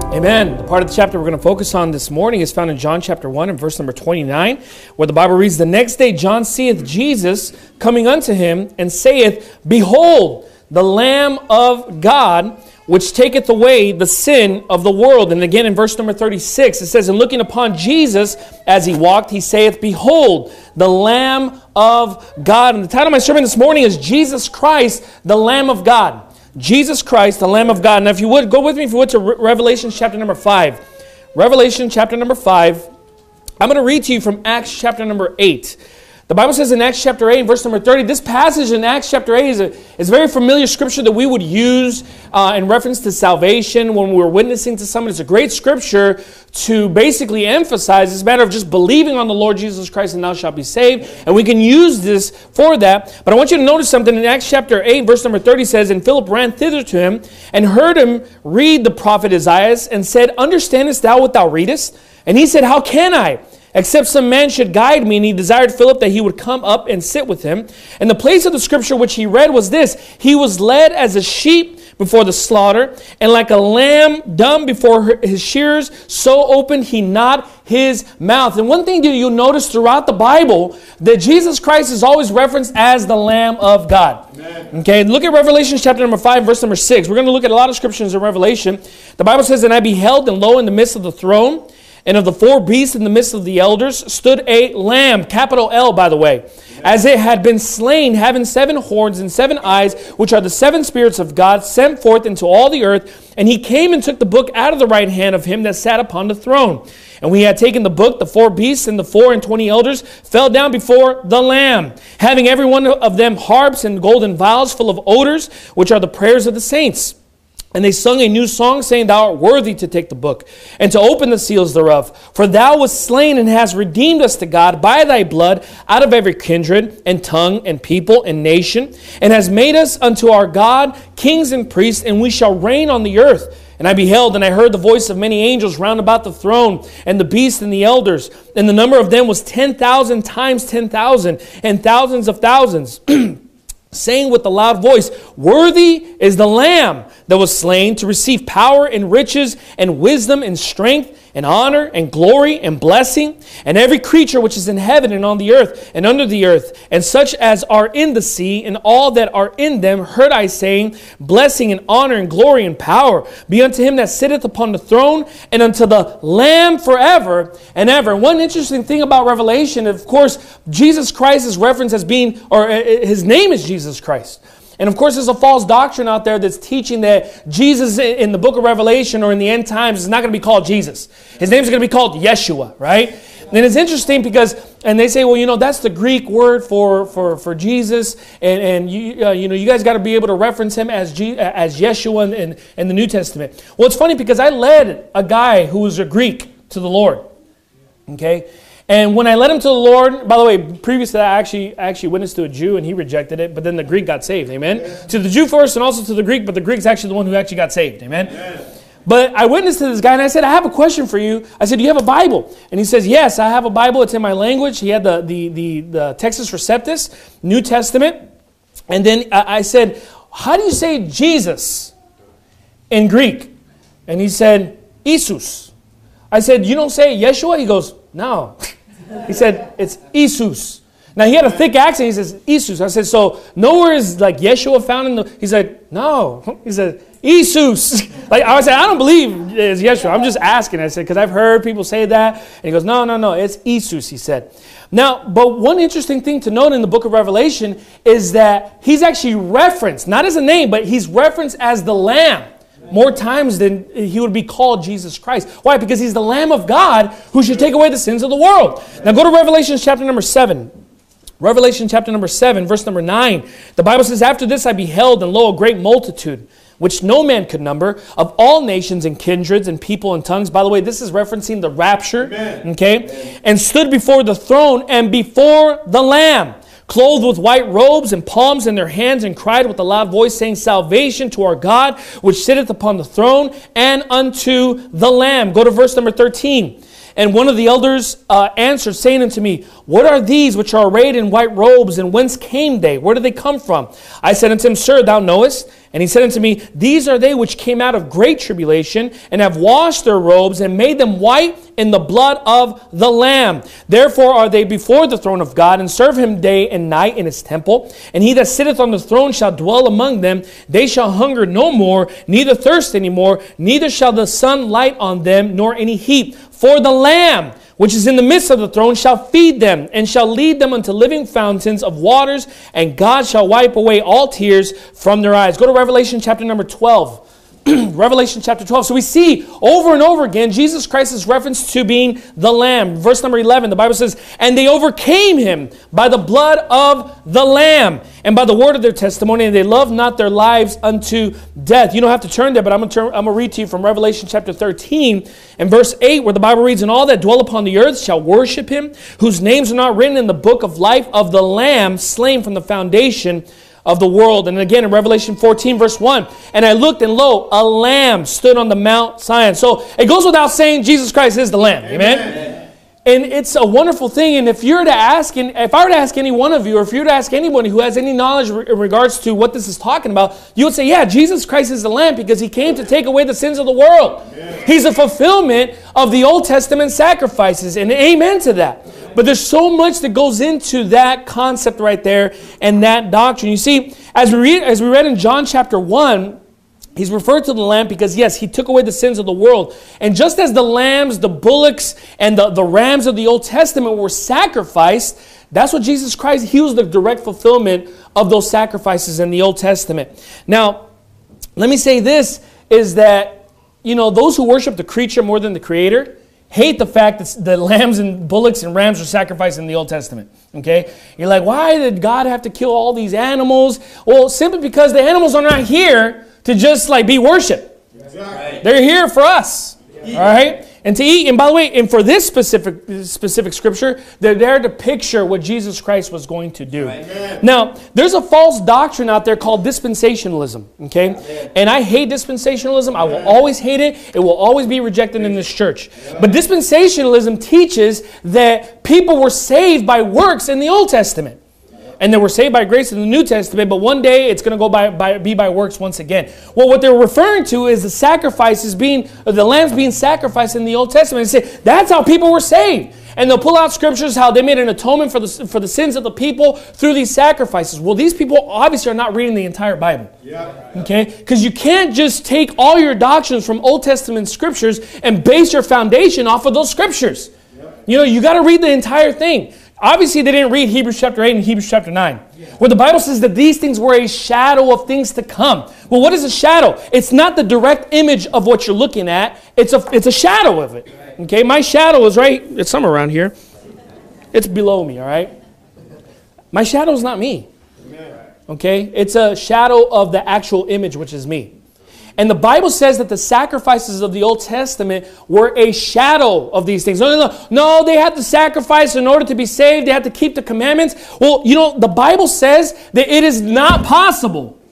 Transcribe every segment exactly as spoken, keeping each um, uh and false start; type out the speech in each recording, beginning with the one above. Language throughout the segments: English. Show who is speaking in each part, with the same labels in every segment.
Speaker 1: Amen. The part of the chapter we're going to focus on this morning is found in John chapter one and verse number twenty-nine, where the Bible reads, "The next day John seeth Jesus coming unto him, and saith, Behold, the Lamb of God, which taketh away the sin of the world." And again in verse number thirty-six, it says, "And looking upon Jesus as he walked, he saith, Behold, the Lamb of God." And the title of my sermon this morning is Jesus Christ, the Lamb of God. Jesus Christ, the Lamb of God. Now if you would, go with me if you would to Re- Revelation chapter number five. Revelation chapter number five. I'm going to read to you from Acts chapter number eight. The Bible says in Acts chapter eight, verse number thirty, this passage in Acts chapter eight is a, is a very familiar scripture that we would use uh, in reference to salvation when we're witnessing to someone. It's a great scripture to basically emphasize this matter of just believing on the Lord Jesus Christ and thou shalt be saved. And we can use this for that. But I want you to notice something in Acts chapter eight, verse number thirty says, "And Philip ran thither to him and heard him read the prophet Isaiah and said, Understandest thou what thou readest? And he said, How can I? Except some man should guide me. And he desired Philip that he would come up and sit with him. And the place of the scripture which he read was this: He was led as a sheep before the slaughter, and like a lamb dumb before his shearers, so opened he not his mouth. And one thing that you'll notice throughout the Bible, that Jesus Christ is always referenced as the Lamb of God. Amen. Okay, look at Revelation chapter number five, verse number six. We're going to look at a lot of scriptures in Revelation. The Bible says, "And I beheld, and lo, in the midst of the throne, and of the four beasts in the midst of the elders, stood a lamb," capital L, by the way, "as it had been slain, having seven horns and seven eyes, which are the seven spirits of God, sent forth into all the earth. And he came and took the book out of the right hand of him that sat upon the throne. And when he had taken the book, the four beasts and the four and twenty elders fell down before the Lamb, having every one of them harps and golden vials full of odors, which are the prayers of the saints. And they sung a new song, saying, Thou art worthy to take the book, and to open the seals thereof. For thou wast slain, and hast redeemed us to God by thy blood out of every kindred, and tongue, and people, and nation, and hast made us unto our God kings and priests, and we shall reign on the earth. And I beheld, and I heard the voice of many angels round about the throne, and the beasts and the elders. And the number of them was ten thousand times ten thousand, and thousands of thousands, saying with a loud voice, Worthy is the Lamb that was slain to receive power and riches and wisdom and strength and honor and glory and blessing. And every creature which is in heaven and on the earth and under the earth, and such as are in the sea, and all that are in them, heard I saying, Blessing and honor and glory and power be unto him that sitteth upon the throne, and unto the Lamb forever and ever." One interesting thing about Revelation, of course, Jesus Christ is referenced as being, or his name is Jesus Christ. And of course, there's a false doctrine out there that's teaching that Jesus in the book of Revelation or in the end times is not going to be called Jesus. His name is going to be called Yeshua, right? And it's interesting because, and they say, well, you know, that's the Greek word for for, for Jesus, and and you uh, you know, you guys got to be able to reference him as G, as Yeshua in, in, in the New Testament. Well, it's funny because I led a guy who was a Greek to the Lord. Okay. And when I led him to the Lord, by the way, previous to that, I actually, I actually witnessed to a Jew and he rejected it, but then the Greek got saved, amen? Yeah. To the Jew first and also to the Greek, but the Greek's actually the one who actually got saved, amen? Yeah. But I witnessed to this guy and I said, I have a question for you. I said, do you have a Bible? And he says, yes, I have a Bible. It's in my language. He had the, the, the, the Textus Receptus, New Testament. And then I said, how do you say Jesus in Greek? And he said, Jesus. I said, you don't say Yeshua? He goes, no. He said, it's Jesus. Now, he had a thick accent. He says, Jesus. I said, so nowhere is like Yeshua found in the... He said, no. He said, Jesus. Like I said, I don't believe it's Yeshua. I'm just asking. I said, because I've heard people say that. And he goes, no, no, no. It's Jesus, he said. Now, but one interesting thing to note in the book of Revelation is that he's actually referenced, not as a name, but he's referenced as the Lamb more times than he would be called Jesus Christ. Why? Because he's the Lamb of God who should take away the sins of the world. Now go to Revelation chapter number seven. Revelation chapter number seven, verse number nine. The Bible says, After this I beheld, and lo, a great multitude, which no man could number, of all nations and kindreds and people and tongues. By the way, this is referencing the rapture. Amen. Okay? Amen. And stood before the throne and before the Lamb, clothed with white robes and palms in their hands, and cried with a loud voice, saying, Salvation to our God, which sitteth upon the throne, and unto the Lamb. Go to verse number thirteen. And one of the elders uh, answered, saying unto me, What are these which are arrayed in white robes, and whence came they? Where did they come from? I said unto him, Sir, thou knowest. And he said unto me, these are they which came out of great tribulation, and have washed their robes, and made them white in the blood of the Lamb. Therefore are they before the throne of God, and serve him day and night in his temple. And he that sitteth on the throne shall dwell among them. They shall hunger no more, neither thirst any more, neither shall the sun light on them, nor any heat. For the Lamb, which is in the midst of the throne, shall feed them, and shall lead them unto living fountains of waters, and God shall wipe away all tears from their eyes. Go to Revelation chapter number twelve. Revelation chapter twelve. So we see over and over again Jesus Christ is referenced to being the Lamb. Verse number eleven, the Bible says, and they overcame him by the blood of the Lamb and by the word of their testimony, and they loved not their lives unto death. You don't have to turn there, but I'm going to turn, I'm going to read to you from Revelation chapter thirteen and verse eight, where the Bible reads, and all that dwell upon the earth shall worship him, whose names are not written in the book of life of the Lamb slain from the foundation of the world. And again in Revelation fourteen verse one, and I looked, and lo, a lamb stood on the Mount Zion. So it goes without saying Jesus Christ is the Lamb. Amen? Amen. And it's a wonderful thing. And if you're to ask, and if I were to ask any one of you, or if you were to ask anybody who has any knowledge in regards to what this is talking about, you would say, yeah, Jesus Christ is the Lamb because he came to take away the sins of the world. Amen. He's a fulfillment of the Old Testament sacrifices. And amen to that. But there's so much that goes into that concept right there and that doctrine. You see, as we read, as we read in John chapter one, he's referred to the Lamb because, yes, he took away the sins of the world. And just as the lambs, the bullocks, and the, the rams of the Old Testament were sacrificed, that's what Jesus Christ, he was the direct fulfillment of those sacrifices in the Old Testament. Now, let me say this, is that, you know, those who worship the creature more than the Creator hate the fact that the lambs and bullocks and rams were sacrificed in the Old Testament. Okay? You're like, why did God have to kill all these animals? Well, simply because the animals are not here to just like be worshipped. Right. They're here for us. All right? And to eat. And by the way, and for this specific specific scripture, they're there to picture what Jesus Christ was going to do. Right. Now, there's a false doctrine out there called dispensationalism. Okay? Right. And I hate dispensationalism. I will always hate it. It will always be rejected in this church. But dispensationalism teaches that people were saved by works in the Old Testament. And they were saved by grace in the New Testament, but one day it's going to go by, by be by works once again. Well, what they're referring to is the sacrifices being, the lambs being sacrificed in the Old Testament. And say that's how people were saved. And they'll pull out scriptures how they made an atonement for the for the sins of the people through these sacrifices. Well, these people obviously are not reading the entire Bible. Yeah. Okay? Because you can't just take all your doctrines from Old Testament scriptures and base your foundation off of those scriptures. Yeah. You know, you got to read the entire thing. Obviously, they didn't read Hebrews chapter eight and Hebrews chapter nine, where the Bible says that these things were a shadow of things to come. Well, what is a shadow? It's not the direct image of what you're looking at. It's a, it's a shadow of it. Okay, my shadow is right, it's somewhere around here. It's below me, all right? My shadow is not me. Okay, it's a shadow of the actual image, which is me. And the Bible says that the sacrifices of the Old Testament were a shadow of these things. No, no, no. No, they had to sacrifice in order to be saved. They had to keep the commandments. Well, you know, the Bible says that it is not possible.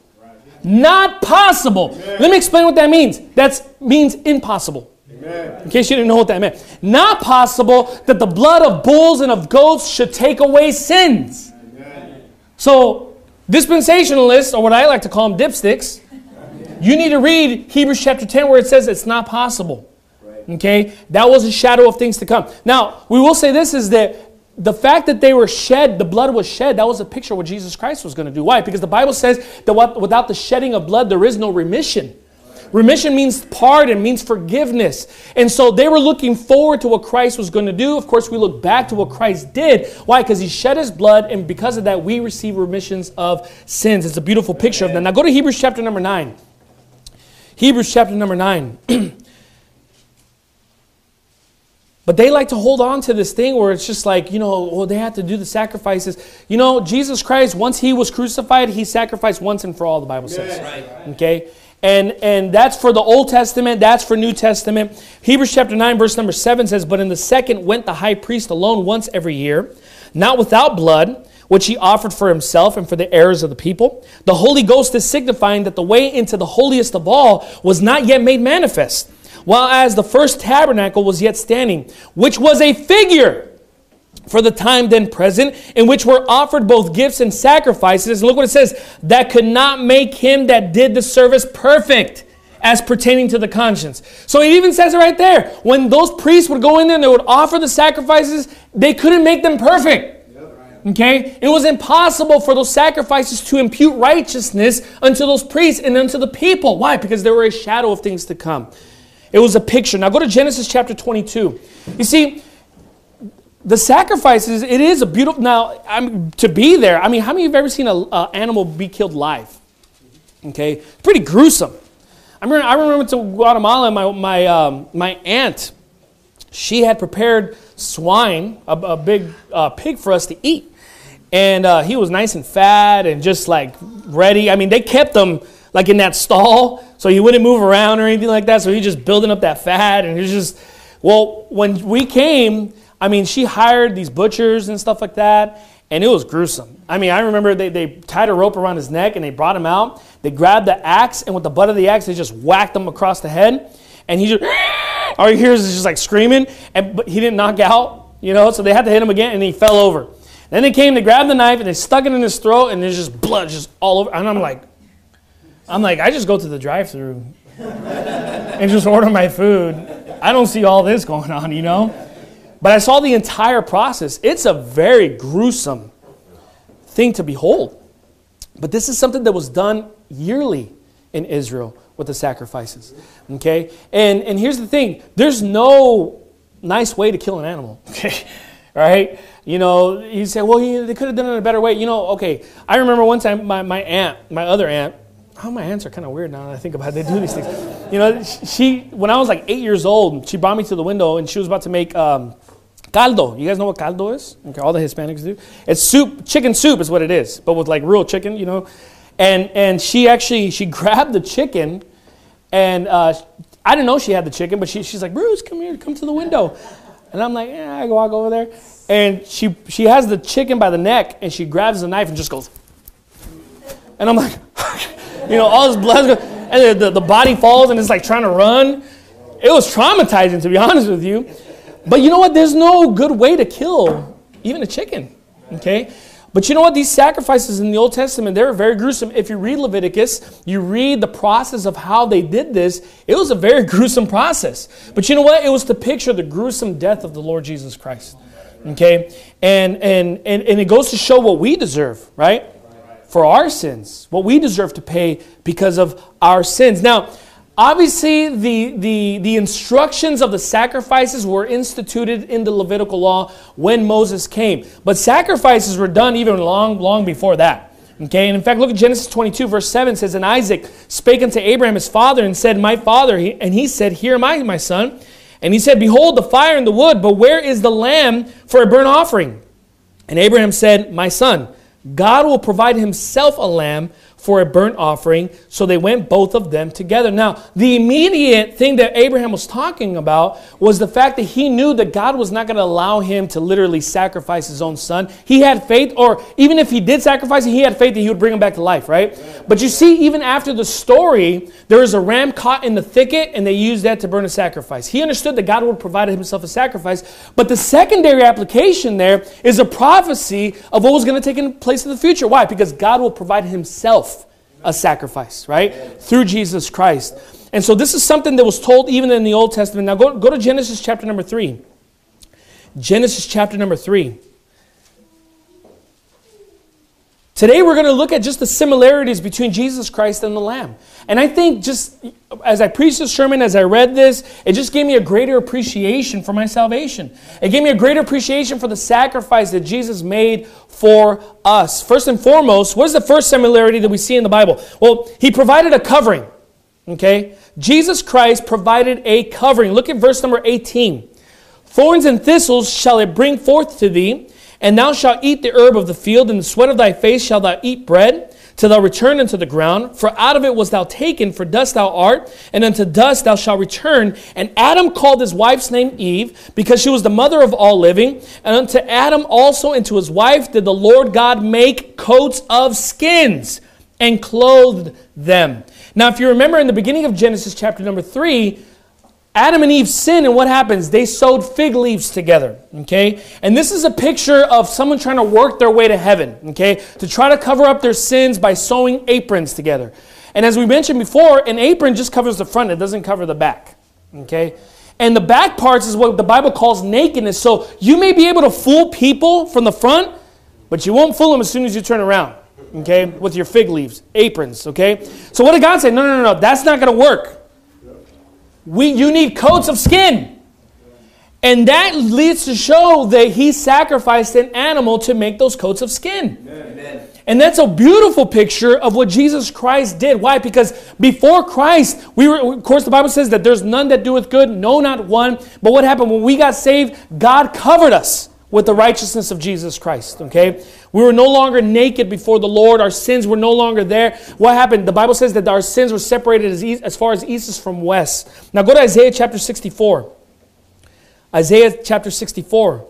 Speaker 1: Not possible. Amen. Let me explain what that means. That means impossible. Amen. In case you didn't know what that meant. Not possible that the blood of bulls and of goats should take away sins. Amen. So, dispensationalists, or what I like to call them, dipsticks, you need to read Hebrews chapter ten where it says it's not possible. Right. Okay? That was a shadow of things to come. Now, we will say this is that the fact that they were shed, the blood was shed, that was a picture of what Jesus Christ was going to do. Why? Because the Bible says that without the shedding of blood, there is no remission. Remission means pardon, means forgiveness. And so they were looking forward to what Christ was going to do. Of course, we look back to what Christ did. Why? Because he shed his blood, and because of that, we receive remissions of sins. It's a beautiful picture of that. Now go to Hebrews chapter number nine. Hebrews chapter number nine. But they like to hold on to this thing where it's just like, you know, well, they have to do the sacrifices. You know, Jesus Christ, once he was crucified, he sacrificed once and for all, the Bible says. Right. Okay? And and that's for the Old Testament, that's for New Testament. Hebrews chapter nine, verse number seven says, but in the second went the high priest alone once every year, not without blood, which he offered for himself and for the errors of the people. The Holy Ghost is signifying that the way into the holiest of all was not yet made manifest, while as the first tabernacle was yet standing, which was a figure. for the time then present, in which were offered both gifts and sacrifices. Look what it says, that could not make him that did the service perfect, as pertaining to the conscience. So it even says it right there. When those priests would go in there and they would offer the sacrifices, they couldn't make them perfect. Okay? It was impossible for those sacrifices to impute righteousness unto those priests and unto the people. Why? Because they were a shadow of things to come. It was a picture. Now go to Genesis chapter twenty-two. You see, the sacrifices, it is a beautiful, now, I'm, to be there, I mean, how many of you have ever seen an animal be killed live? Okay? It's pretty gruesome. I remember, I remember to Guatemala, my, my, um, my aunt, she had prepared swine, a, a big uh, pig for us to eat. And uh, he was nice and fat and just like ready. I mean, they kept him like in that stall so he wouldn't move around or anything like that. So he was just building up that fat. And he was just, well, when we came, I mean, she hired these butchers and stuff like that, and it was gruesome. I mean, I remember they, they tied a rope around his neck, and they brought him out. They grabbed the axe, and with the butt of the axe, they just whacked him across the head, and he just, all he hears is just like screaming, and but he didn't knock out, you know, so they had to hit him again, and he fell over. Then they came, they grabbed the knife, and they stuck it in his throat, and there's just blood just all over, and I'm like, I'm like, I just go to the drive-thru and just order my food. I don't see all this going on, you know? But I saw the entire process. It's a very gruesome thing to behold. But this is something that was done yearly in Israel with the sacrifices. Okay? And and here's the thing. There's no nice way to kill an animal. Okay? Right? You know, you say, well, he, they could have done it in a better way. You know, okay. I remember one time my, my aunt, my other aunt, oh, my aunts are kind of weird now that I think about it. They do these things. You know, she, when I was like eight years old, she brought me to the window and she was about to make um, caldo. You guys know what caldo is? Okay, all the Hispanics do. It's soup, chicken soup is what it is, but with like real chicken, you know. And and she actually, she grabbed the chicken and uh, I didn't know she had the chicken, but she, she's like, Bruce, come here, come to the window. And I'm like, yeah, I go walk over there. And she she has the chicken by the neck and she grabs the knife and just goes. And I'm like, you know, all this blood goes, and the, the body falls and it's like trying to run. It was traumatizing, to be honest with you. But you know what? There's no good way to kill even a chicken, okay? But you know what? These sacrifices in the Old Testament, they were very gruesome. If you read Leviticus, you read the process of how they did this. It was a very gruesome process. But you know what? It was to picture the gruesome death of the Lord Jesus Christ, okay? And, and, and, and it goes to show what we deserve, right? For our sins, what we deserve to pay because of our sins. Now, obviously, the, the, the instructions of the sacrifices were instituted in the Levitical law when Moses came. But sacrifices were done even long, long before that. Okay, and in fact, look at Genesis twenty-two, verse seven. It says, and Isaac spake unto Abraham his father and said, my father. And he said, here am I, my son. And he said, behold, the fire and the wood, but where is the lamb for a burnt offering? And Abraham said, my son, God will provide himself a lamb for a burnt offering. So they went both of them together. Now, the immediate thing that Abraham was talking about was the fact that he knew that God was not going to allow him to literally sacrifice his own son. He had faith, or even if he did sacrifice it, he had faith that he would bring him back to life, right? But you see, even after the story, there was a ram caught in the thicket, and they used that to burn a sacrifice. He understood that God would provide himself a sacrifice. But the secondary application there is a prophecy of what was going to take place in the future. Why? Because God will provide himself a sacrifice, right? Through Jesus Christ. And so this is something that was told even in the Old Testament. Now go, go to Genesis chapter number three. Genesis chapter number three. Today we're going to look at just the similarities between Jesus Christ and the Lamb. And I think just as I preached this sermon, as I read this, it just gave me a greater appreciation for my salvation. It gave me a greater appreciation for the sacrifice that Jesus made for us. First and foremost, what is the first similarity that we see in the Bible? Well, he provided a covering. Okay? Jesus Christ provided a covering. Look at verse number eighteen. Thorns and thistles shall it bring forth to thee, and thou shalt eat the herb of the field, and the sweat of thy face shalt thou eat bread, till thou return unto the ground. For out of it was thou taken, for dust thou art, and unto dust thou shalt return. And Adam called his wife's name Eve, because she was the mother of all living. And unto Adam also and to his wife did the Lord God make coats of skins, and clothed them. Now, if you remember in the beginning of Genesis chapter number three, Adam and Eve sin, and what happens? They sewed fig leaves together, okay? And this is a picture of someone trying to work their way to heaven, okay? To try to cover up their sins by sewing aprons together. And as we mentioned before, an apron just covers the front. It doesn't cover the back, okay? And the back parts is what the Bible calls nakedness. So you may be able to fool people from the front, but you won't fool them as soon as you turn around, okay? With your fig leaves, aprons, okay? So what did God say? No, no, no, no, that's not going to work. We, you need coats of skin. And that leads to show that he sacrificed an animal to make those coats of skin. Amen. And that's a beautiful picture of what Jesus Christ did. Why? Because before Christ, we were, of course, the Bible says that there's none that doeth good, no, not one. But what happened? When we got saved, God covered us with the righteousness of Jesus Christ, okay? We were no longer naked before the Lord. Our sins were no longer there. What happened? The Bible says that our sins were separated as, east, as far as east is from west. Now go to Isaiah chapter sixty-four. Isaiah chapter sixty-four.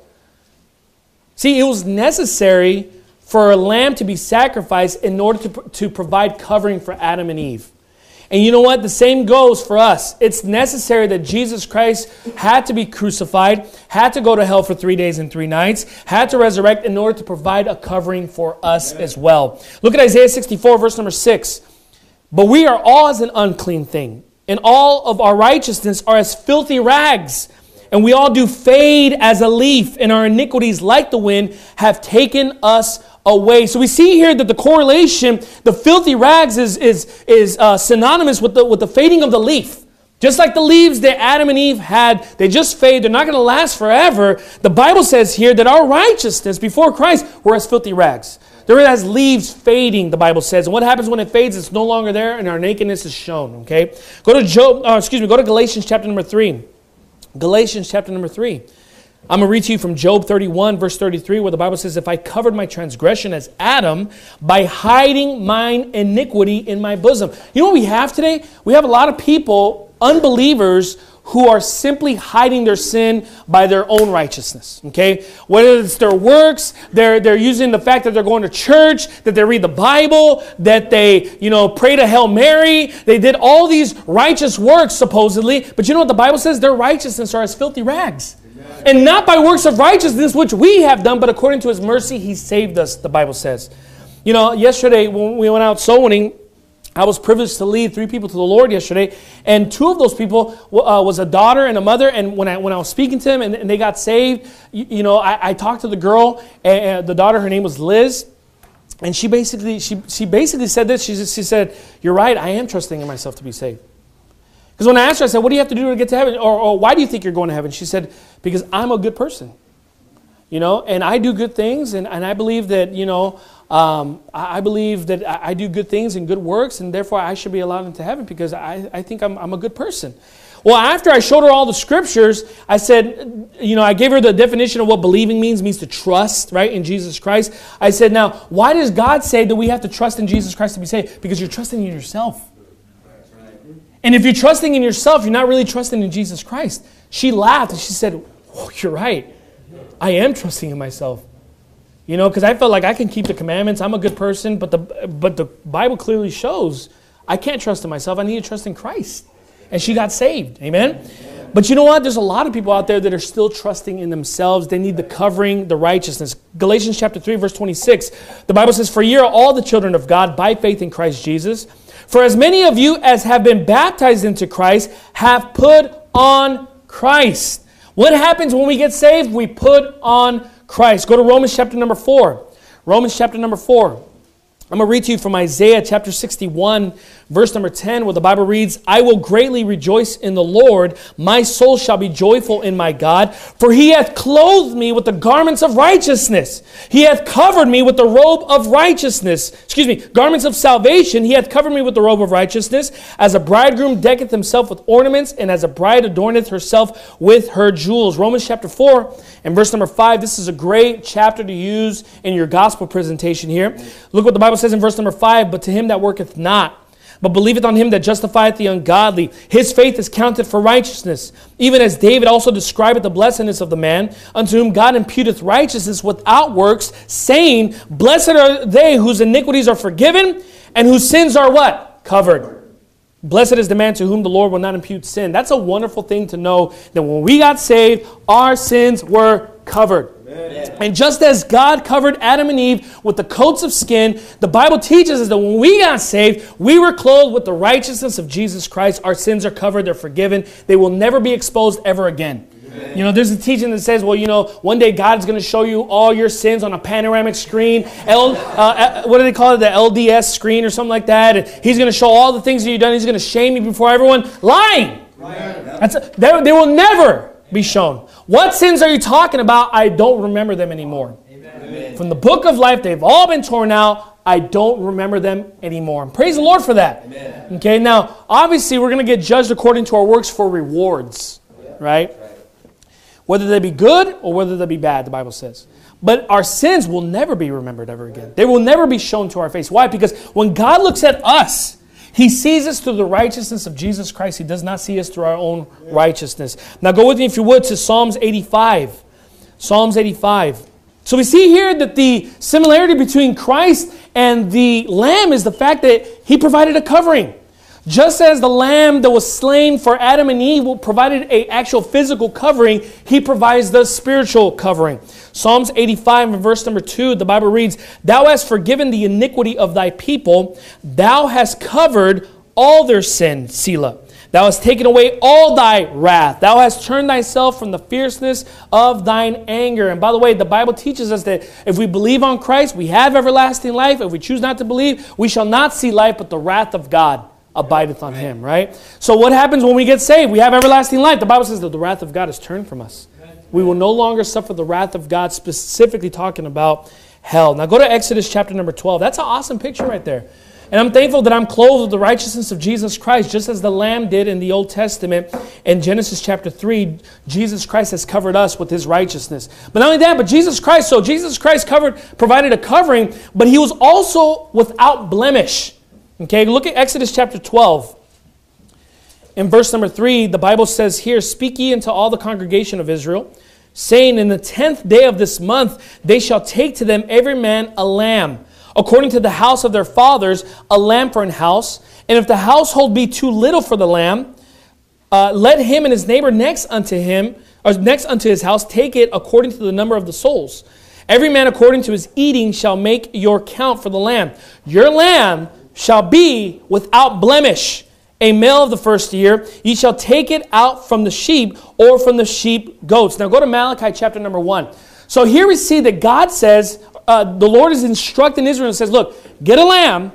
Speaker 1: See, it was necessary for a lamb to be sacrificed in order to, to provide covering for Adam and Eve. And you know what? The same goes for us. It's necessary that Jesus Christ had to be crucified, had to go to hell for three days and three nights, had to resurrect in order to provide a covering for us as well. Look at Isaiah sixty-four, verse number six. But we are all as an unclean thing, and all of our righteousness are as filthy rags. And we all do fade as a leaf, and our iniquities, like the wind, have taken us away. So we see here that the correlation, the filthy rags is, is, is uh, synonymous with the, with the fading of the leaf. Just like the leaves that Adam and Eve had, they just fade. They're not going to last forever. The Bible says here that our righteousness before Christ were as filthy rags. They're as leaves fading, the Bible says. And what happens when it fades? It's no longer there, and our nakedness is shown. Okay, go to Job. Uh, excuse me. Go to Galatians chapter number three. Galatians chapter number three. I'm going to read to you from Job thirty-one, verse thirty-three, where the Bible says, if I covered my transgression as Adam by hiding mine iniquity in my bosom. You know what we have today? We have a lot of people, unbelievers, who are simply hiding their sin by their own righteousness. Okay? Whether it's their works, they're, they're using the fact that they're going to church, that they read the Bible, that they, you know, pray to Hail Mary. They did all these righteous works, supposedly. But you know what the Bible says? Their righteousness are as filthy rags. Amen. And not by works of righteousness, which we have done, but according to His mercy, He saved us, the Bible says. You know, yesterday when we went out soul winning, I was privileged to lead three people to the Lord yesterday, and two of those people uh, was a daughter and a mother. And when I when I was speaking to them and, and they got saved, you, you know, I, I talked to the girl, and the daughter, her name was Liz, and she basically she she basically said this. She she said, "You're right. I am trusting in myself to be saved." Because when I asked her, I said, "What do you have to do to get to heaven?" Or, or why do you think you're going to heaven? She said, "Because I'm a good person, you know, and I do good things, and, and I believe that, you know." Um, I believe that I do good things and good works, and therefore I should be allowed into heaven because I, I think I'm, I'm a good person. Well, after I showed her all the scriptures, I said, you know, I gave her the definition of what believing means, means to trust, right, in Jesus Christ. I said, now, why does God say that we have to trust in Jesus Christ to be saved? Because you're trusting in yourself. And if you're trusting in yourself, you're not really trusting in Jesus Christ. She laughed and she said, oh, you're right. I am trusting in myself. You know, because I felt like I can keep the commandments. I'm a good person, but the but the Bible clearly shows I can't trust in myself. I need to trust in Christ. And she got saved. Amen? Amen. But you know what? There's a lot of people out there that are still trusting in themselves. They need the covering, the righteousness. Galatians chapter three, verse twenty-six. The Bible says, for ye are all the children of God by faith in Christ Jesus. For as many of you as have been baptized into Christ have put on Christ. What happens when we get saved? We put on Christ. Go to Romans chapter number four. Romans chapter number four. I'm going to read to you from Isaiah chapter sixty-one, verse number ten, where the Bible reads, I will greatly rejoice in the Lord. My soul shall be joyful in my God. For he hath clothed me with the garments of righteousness. He hath covered me with the robe of righteousness. Excuse me, garments of salvation. He hath covered me with the robe of righteousness. As a bridegroom decketh himself with ornaments, and as a bride adorneth herself with her jewels. Romans chapter four and verse number five. This is a great chapter to use in your gospel presentation here. Look what the Bible says in verse number five, but to him that worketh not, but believeth on him that justifieth the ungodly, his faith is counted for righteousness. Even as David also describeth the blessedness of the man, unto whom God imputeth righteousness without works, saying, blessed are they whose iniquities are forgiven, and whose sins are what? Covered. Blessed is the man to whom the Lord will not impute sin. That's a wonderful thing to know, that when we got saved, our sins were covered. Amen. And just as God covered Adam and Eve with the coats of skin, the Bible teaches us that when we got saved, we were clothed with the righteousness of Jesus Christ. Our sins are covered. They're forgiven. They will never be exposed ever again. Amen. You know, there's a teaching that says, well, you know, one day God's going to show you all your sins on a panoramic screen. L, uh, what do they call it? The L D S screen or something like that. And he's going to show all the things that you've done. He's going to shame you before everyone. Lying. That's a, they, they will never be shown. What sins are you talking about? I don't remember them anymore. Amen. From the book of life, they've all been torn out. I don't remember them anymore. And praise the Lord for that. Amen. Okay, now, obviously, we're going to get judged according to our works for rewards. Yeah. Right? Whether they be good or whether they be bad, the Bible says. But our sins will never be remembered ever again. They will never be shown to our face. Why? Because when God looks at us, He sees us through the righteousness of Jesus Christ. He does not see us through our own righteousness. Now go with me, if you would, to Psalms eighty-five. Psalms eighty-five. So we see here that the similarity between Christ and the Lamb is the fact that He provided a covering. Just as the lamb that was slain for Adam and Eve provided an actual physical covering, He provides the spiritual covering. Psalms eighty-five and verse number two, the Bible reads, Thou hast forgiven the iniquity of Thy people. Thou hast covered all their sin, Selah. Thou hast taken away all Thy wrath. Thou hast turned Thyself from the fierceness of Thine anger. And by the way, the Bible teaches us that if we believe on Christ, we have everlasting life. If we choose not to believe, we shall not see life, but the wrath of God abideth on Him, right? So what happens when we get saved? We have everlasting life. The Bible says that the wrath of God is turned from us. We will no longer suffer the wrath of God, specifically talking about hell. Now go to Exodus chapter number twelve. That's an awesome picture right there. And I'm thankful that I'm clothed with the righteousness of Jesus Christ, just as the Lamb did in the Old Testament. In Genesis chapter three, Jesus Christ has covered us with His righteousness. But not only that, but Jesus Christ, so Jesus Christ covered, provided a covering, but He was also without blemish. Okay, look at Exodus chapter twelve. In verse number three, the Bible says here, Speak ye unto all the congregation of Israel, saying, In the tenth day of this month they shall take to them every man a lamb, according to the house of their fathers, a lamb for an house. And if the household be too little for the lamb, uh, let him and his neighbor next unto him, or next unto his house, take it according to the number of the souls. Every man according to his eating shall make your count for the lamb. Your lamb shall be without blemish, a male of the first year. Ye shall take it out from the sheep or from the sheep goats. Now go to Malachi chapter number one. So here we see that God says, uh, the Lord is instructing Israel and says, look, get a lamb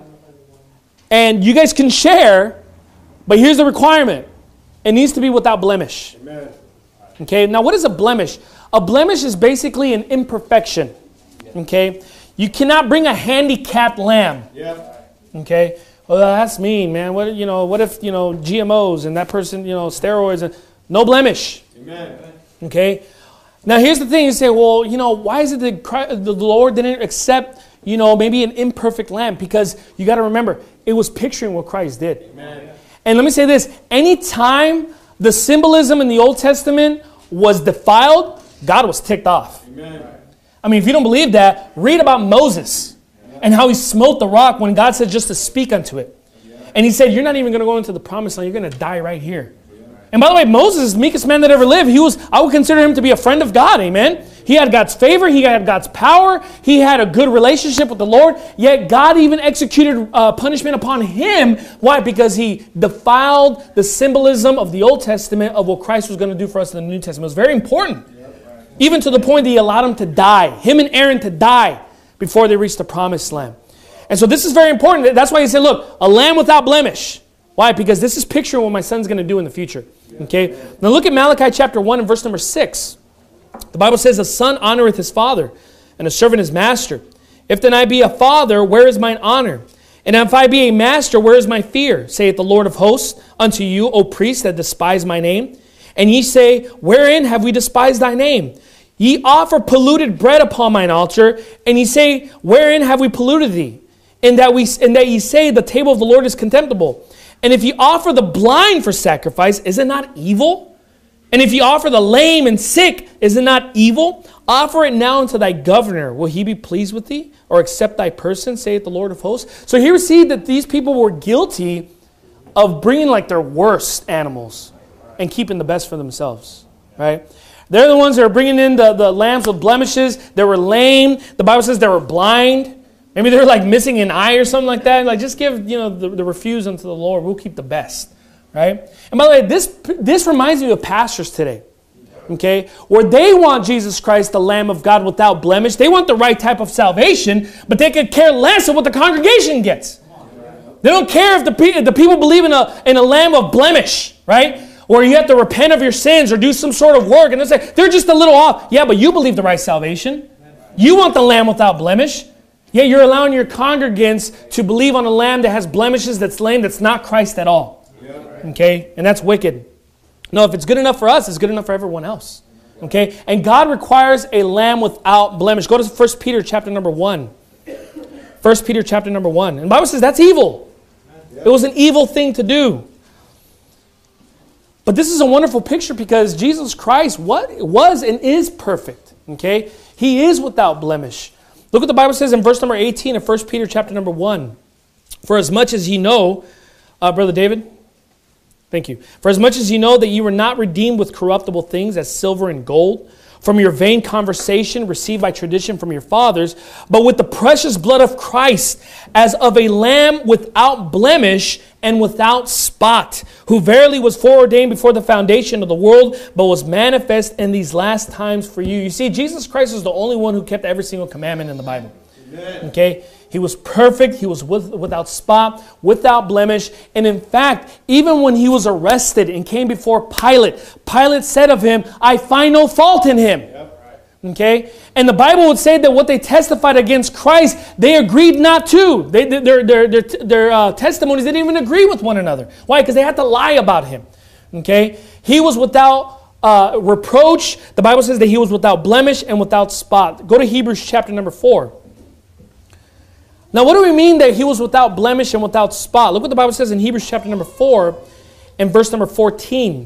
Speaker 1: and you guys can share, but here's the requirement. It needs to be without blemish. Amen. Okay, now what is a blemish? A blemish is basically an imperfection. Okay, you cannot bring a handicapped lamb. Yeah. Okay, well that's mean, man. What you know? What if you know G M Os and that person, you know, steroids and no blemish? Amen. Okay. Now here's the thing: you say, well, you know, why is it that Christ, the Lord didn't accept, you know, maybe an imperfect lamb? Because you got to remember, it was picturing what Christ did. Amen. And let me say this: anytime the symbolism in the Old Testament was defiled, God was ticked off. Amen. I mean, if you don't believe that, read about Moses and how he smote the rock when God said just to speak unto it. And He said, you're not even going to go into the promised land. You're going to die right here. And by the way, Moses is the meekest man that ever lived. He was, I would consider him to be a friend of God. Amen. He had God's favor. He had God's power. He had a good relationship with the Lord. Yet God even executed uh, punishment upon him. Why? Because he defiled the symbolism of the Old Testament of what Christ was going to do for us in the New Testament. It was very important. Even to the point that He allowed him to die. Him and Aaron to die before they reached the promised land. And so this is very important. That's why He said, look, a lamb without blemish. Why? Because this is picturing what my son's going to do in the future. Okay. Now look at Malachi chapter one and verse number six. The Bible says, a son honoreth his father, and a servant his master. If then I be a father, where is mine honor? And if I be a master, where is my fear? Saith the Lord of hosts unto you, O priests that despise my name. And ye say, wherein have we despised thy name? Ye offer polluted bread upon mine altar, and ye say, wherein have we polluted thee? In that we, in that ye say, the table of the Lord is contemptible. And if ye offer the blind for sacrifice, is it not evil? And if ye offer the lame and sick, is it not evil? Offer it now unto thy governor. Will he be pleased with thee, or accept thy person, saith the Lord of hosts? So here we see that these people were guilty of bringing like their worst animals and keeping the best for themselves, right? They're the ones that are bringing in the, the lambs with blemishes. They were lame. The Bible says they were blind. Maybe they're like missing an eye or something like that. Like just give, you know, the, the refuse unto the Lord. We'll keep the best, right? And by the way, this this reminds me of pastors today, okay? Where they want Jesus Christ, the Lamb of God without blemish. They want the right type of salvation, but they could care less of what the congregation gets. They don't care if the, pe- the people believe in a, in a lamb of blemish, right? Or you have to repent of your sins or do some sort of work. And they say, they're just a little off. Yeah, but you believe the right salvation. You want the lamb without blemish. Yeah, you're allowing your congregants to believe on a lamb that has blemishes, that's lame, that's not Christ at all. Okay? And that's wicked. No, if it's good enough for us, it's good enough for everyone else. Okay? And God requires a lamb without blemish. Go to First Peter chapter number one. First Peter chapter number one. And the Bible says that's evil. It was an evil thing to do. But this is a wonderful picture because Jesus Christ what was and is perfect. Okay? He is without blemish. Look what the Bible says in verse number eighteen of First Peter chapter number one. For as much as ye know, uh, Brother David, thank you. For as much as ye know that ye were not redeemed with corruptible things as silver and gold, from your vain conversation received by tradition from your fathers, but with the precious blood of Christ, as of a lamb without blemish and without spot, who verily was foreordained before the foundation of the world, but was manifest in these last times for you. You see, Jesus Christ is the only one who kept every single commandment in the Bible. Amen. Okay? He was perfect. He was with, without spot, without blemish. And in fact, even when he was arrested and came before Pilate, Pilate said of him, I find no fault in him. Yep. Okay? And the Bible would say that what they testified against Christ, they agreed not to. They, their their, their, their uh, testimonies didn't even agree with one another. Why? Because they had to lie about him. Okay? He was without uh, reproach. The Bible says that he was without blemish and without spot. Go to Hebrews chapter number four. Now, what do we mean that he was without blemish and without spot? Look what the Bible says in Hebrews chapter number four and verse number fourteen.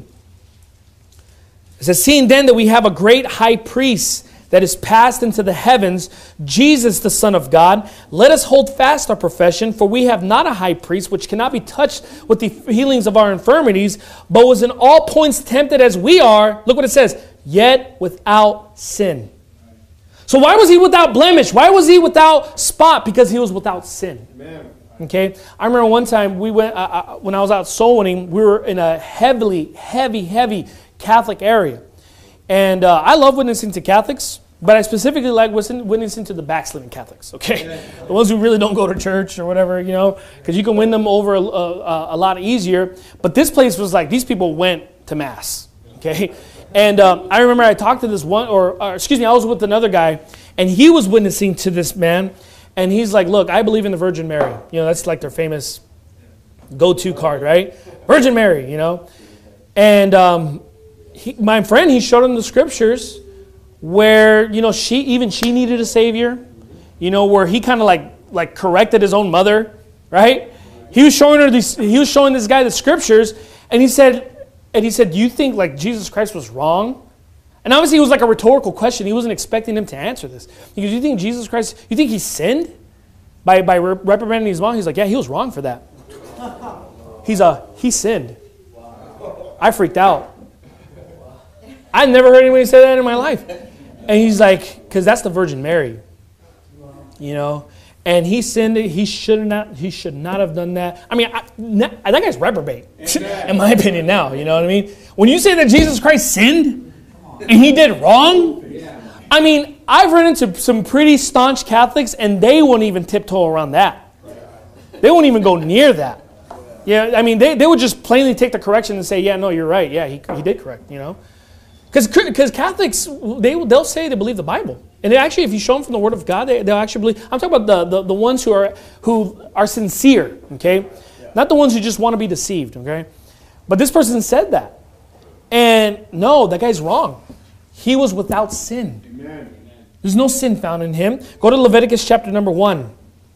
Speaker 1: It says, seeing then that we have a great high priest that is passed into the heavens, Jesus the Son of God, let us hold fast our profession, for we have not a high priest which cannot be touched with the healings of our infirmities, but was in all points tempted as we are. Look what it says, yet without sin. So why was he without blemish? Why was he without spot? Because he was without sin. Amen. Okay, I remember one time we went uh, uh, when I was out soul winning. We were in a heavily, heavy, heavy Catholic area, and uh, I love witnessing to Catholics, but I specifically like witnessing to the backsliding Catholics. Okay, yeah. The ones who really don't go to church or whatever, you know, because you can win them over a, a, a lot easier. But this place was like these people went to mass. Okay. And um, I remember I talked to this one, or, or excuse me, I was with another guy, and he was witnessing to this man, and he's like, look, I believe in the Virgin Mary. You know, that's like their famous go-to card, right? Virgin Mary, you know. And um, he, my friend, he showed him the scriptures where, you know, she even she needed a savior, you know, where he kind of like like corrected his own mother, right? He was showing her these, he was showing this guy the scriptures, and he said, And he said, do you think like Jesus Christ was wrong? And obviously it was like a rhetorical question. He wasn't expecting him to answer this. He goes, you think Jesus Christ, you think he sinned by, by re- reprimanding his mom? He's like, yeah, he was wrong for that. He's a, he sinned. I freaked out. I've never heard anybody say that in my life. And he's like, because that's the Virgin Mary. You know? And he sinned. He should not. He should not have done that. I mean, I, that guy's reprobate, in my opinion. Now, you know what I mean. When you say that Jesus Christ sinned and he did wrong, I mean, I've run into some pretty staunch Catholics, and they won't even tiptoe around that. They won't even go near that. Yeah, I mean, they, they would just plainly take the correction and say, "Yeah, no, you're right. Yeah, he he did correct." You know, because because Catholics they they'll say they believe the Bible. And actually, if you show them from the Word of God, they, they'll actually believe. I'm talking about the, the, the ones who are who are sincere, okay? Yeah. Not the ones who just want to be deceived, okay? But this person said that. And no, that guy's wrong. He was without sin. Amen. There's no sin found in him. Go to Leviticus chapter number one.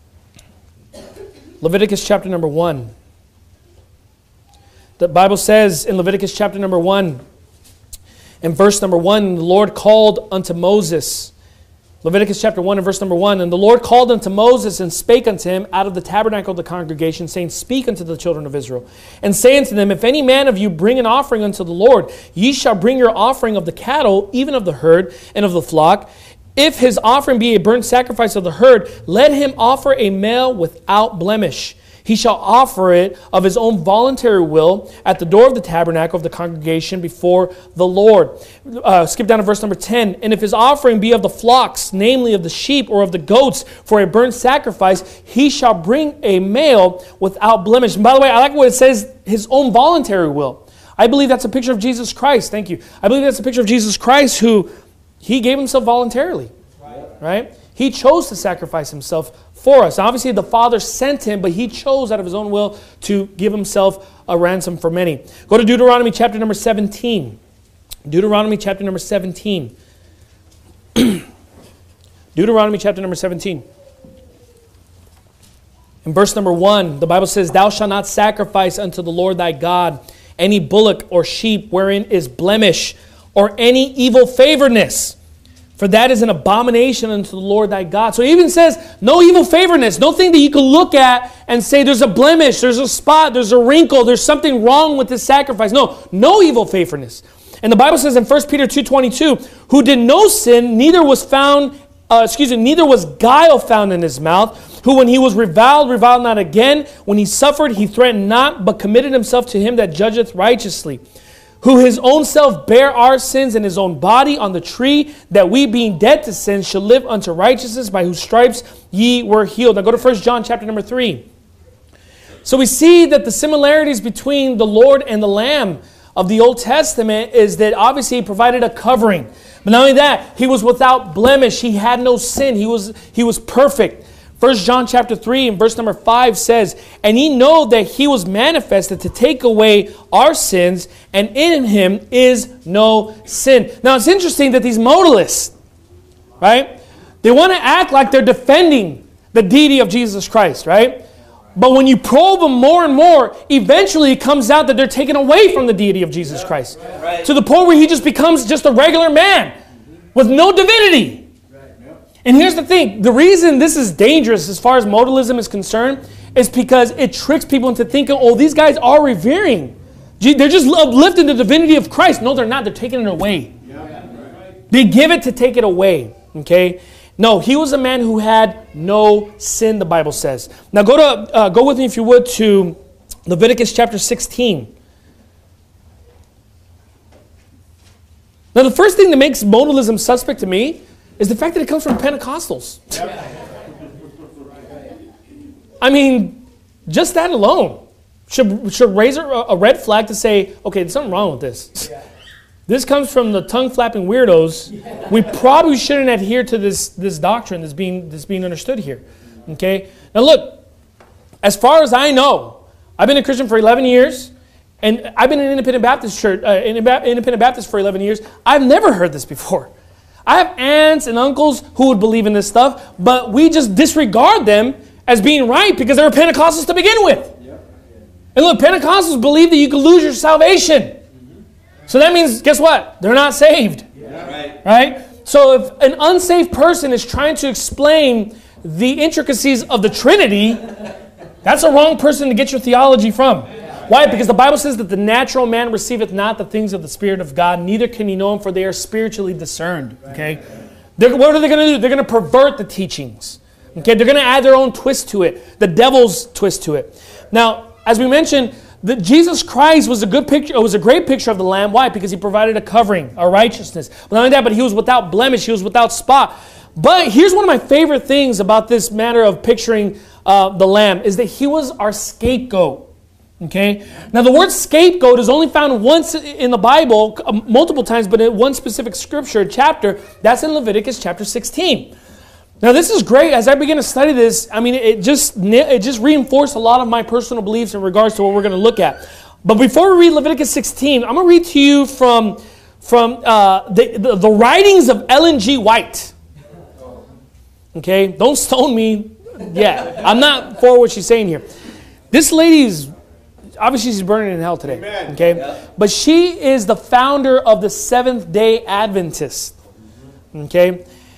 Speaker 1: Leviticus chapter number one. The Bible says in Leviticus chapter number one, in verse number one, the Lord called unto Moses Leviticus chapter one and verse number one. And the Lord called unto Moses and spake unto him out of the tabernacle of the congregation, saying, Speak unto the children of Israel, and say unto them, If any man of you bring an offering unto the Lord, ye shall bring your offering of the cattle, even of the herd, and of the flock. If his offering be a burnt sacrifice of the herd, let him offer a male without blemish. He shall offer it of his own voluntary will at the door of the tabernacle of the congregation before the Lord. Uh, skip down to verse number ten. And if his offering be of the flocks, namely of the sheep or of the goats, for a burnt sacrifice, he shall bring a male without blemish. And by the way, I like what it says, his own voluntary will. I believe that's a picture of Jesus Christ. Thank you. I believe that's a picture of Jesus Christ, who he gave himself voluntarily. Right? Right? He chose to sacrifice himself for us. Obviously, the Father sent him, but he chose out of his own will to give himself a ransom for many. Go to Deuteronomy chapter number seventeen. Deuteronomy chapter number seventeen. Deuteronomy chapter number seventeen. In verse number one, the Bible says, Thou shalt not sacrifice unto the Lord thy God any bullock or sheep wherein is blemish, or any evil favoredness. For that is an abomination unto the Lord thy God. So it even says, no evil favoredness. No thing that you can look at and say there's a blemish, there's a spot, there's a wrinkle, there's something wrong with this sacrifice. No, no evil favoredness. And the Bible says in First Peter two twenty-two, who did no sin, neither was found, uh, excuse me, neither was guile found in his mouth, who when he was reviled, reviled not again. When he suffered, he threatened not, but committed himself to him that judgeth righteously. Who his own self bare our sins in his own body on the tree, that we being dead to sin should live unto righteousness, by whose stripes ye were healed. Now go to First John chapter number three. So we see that the similarities between the Lord and the Lamb of the Old Testament is that obviously he provided a covering. But not only that, he was without blemish. He had no sin. He was, he was perfect. First John chapter three and verse number five says, And ye know that he was manifested to take away our sins, and in him is no sin. Now it's interesting that these modalists, right, they want to act like they're defending the deity of Jesus Christ, right? But when you probe them more and more, eventually it comes out that they're taken away from the deity of Jesus Christ. Right. To the point where he just becomes just a regular man with no divinity. And here's the thing, the reason this is dangerous as far as modalism is concerned is because it tricks people into thinking, oh, these guys are revering. They're just uplifting the divinity of Christ. No, they're not. They're taking it away. They give it to take it away. Okay? No, he was a man who had no sin, the Bible says. Now go to uh, go with me, if you would, to Leviticus chapter sixteen. Now the first thing that makes modalism suspect to me is the fact that it comes from Pentecostals. I mean, just that alone should, should raise a, a red flag to say, okay, there's something wrong with this. This comes from the tongue-flapping weirdos. We probably shouldn't adhere to this, this doctrine that's being, that's being understood here. Okay? Now look, as far as I know, I've been a Christian for eleven years, and I've been in an independent Baptist church, uh, independent Baptist for eleven years. I've never heard this before. I have aunts and uncles who would believe in this stuff, but we just disregard them as being right because they were Pentecostals to begin with. And look, Pentecostals believe that you can lose your salvation. So that means, guess what? They're not saved. Yeah. Right. Right? So if an unsaved person is trying to explain the intricacies of the Trinity, that's a wrong person to get your theology from. Why? Because the Bible says that the natural man receiveth not the things of the Spirit of God, neither can he know them, for they are spiritually discerned. Okay? They're, what are they going to do? They're going to pervert the teachings. Okay? They're going to add their own twist to it, the devil's twist to it. Now, as we mentioned, that Jesus Christ was a good picture, was a great picture of the Lamb. Why? Because he provided a covering, a righteousness. But not only that, but he was without blemish, he was without spot. But here's one of my favorite things about this matter of picturing uh, the Lamb, is that he was our scapegoat. Okay? Now the word scapegoat is only found once in the Bible, multiple times, but in one specific scripture chapter. That's in Leviticus chapter sixteen. Now this is great. As I begin to study this, I mean, it just it just reinforced a lot of my personal beliefs in regards to what we're going to look at. But before we read Leviticus sixteen, I'm going to read to you from, from uh, the, the, the writings of Ellen G. White. Okay? Don't stone me yet. I'm not for what she's saying here. This lady's obviously, she's burning in hell today. Amen. Okay, yeah. But she is the founder of the Seventh-day Adventist. Okay,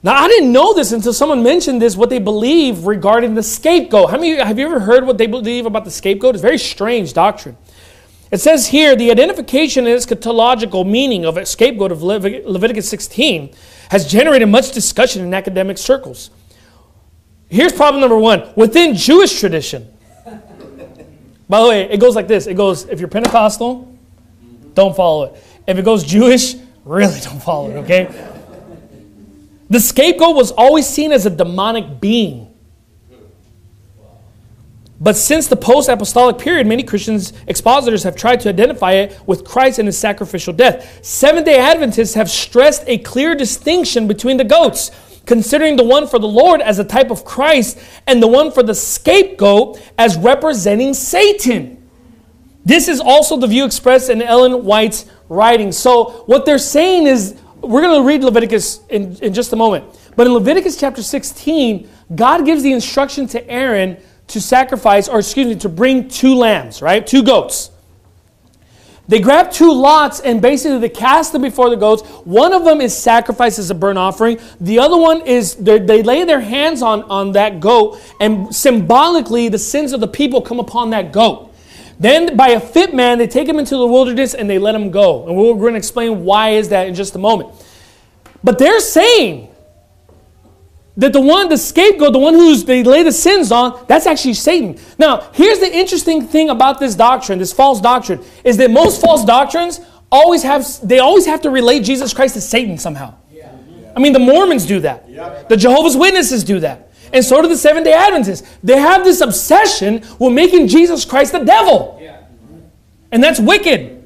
Speaker 1: Now, I didn't know this until someone mentioned this, what they believe regarding the scapegoat. How many, have you ever heard what they believe about the scapegoat? It's a very strange doctrine. It says here, the identification and eschatological meaning of a scapegoat of Levit- Leviticus sixteen has generated much discussion in academic circles. Here's problem number one. Within Jewish tradition, by the way, it goes like this. It goes, if you're Pentecostal, don't follow it. If it goes Jewish, really don't follow it, okay? The scapegoat was always seen as a demonic being. But since the post-apostolic period, many Christians expositors have tried to identify it with Christ and his sacrificial death. Seventh-day Adventists have stressed a clear distinction between the goats, considering the one for the Lord as a type of Christ and the one for the scapegoat as representing Satan. This is also the view expressed in Ellen White's writing. So what they're saying is, we're going to read Leviticus in, in just a moment. But in Leviticus chapter sixteen, God gives the instruction to Aaron to sacrifice, or excuse me, to bring two lambs, right? Two goats. They grab two lots and basically they cast them before the goats. One of them is sacrificed as a burnt offering. The other one is they lay their hands on, on that goat, and symbolically the sins of the people come upon that goat. Then by a fit man, they take him into the wilderness and they let him go. And we're going to explain why is that in just a moment. But they're saying that the one, the scapegoat, the one who's they lay the sins on, that's actually Satan. Now, here's the interesting thing about this doctrine, this false doctrine, is that most false doctrines always have, they always have to relate Jesus Christ to Satan somehow. Yeah. I mean, the Mormons do that. Yep. The Jehovah's Witnesses do that. And so do the Seventh-day Adventists. They have this obsession with making Jesus Christ the devil. Yeah. And that's wicked.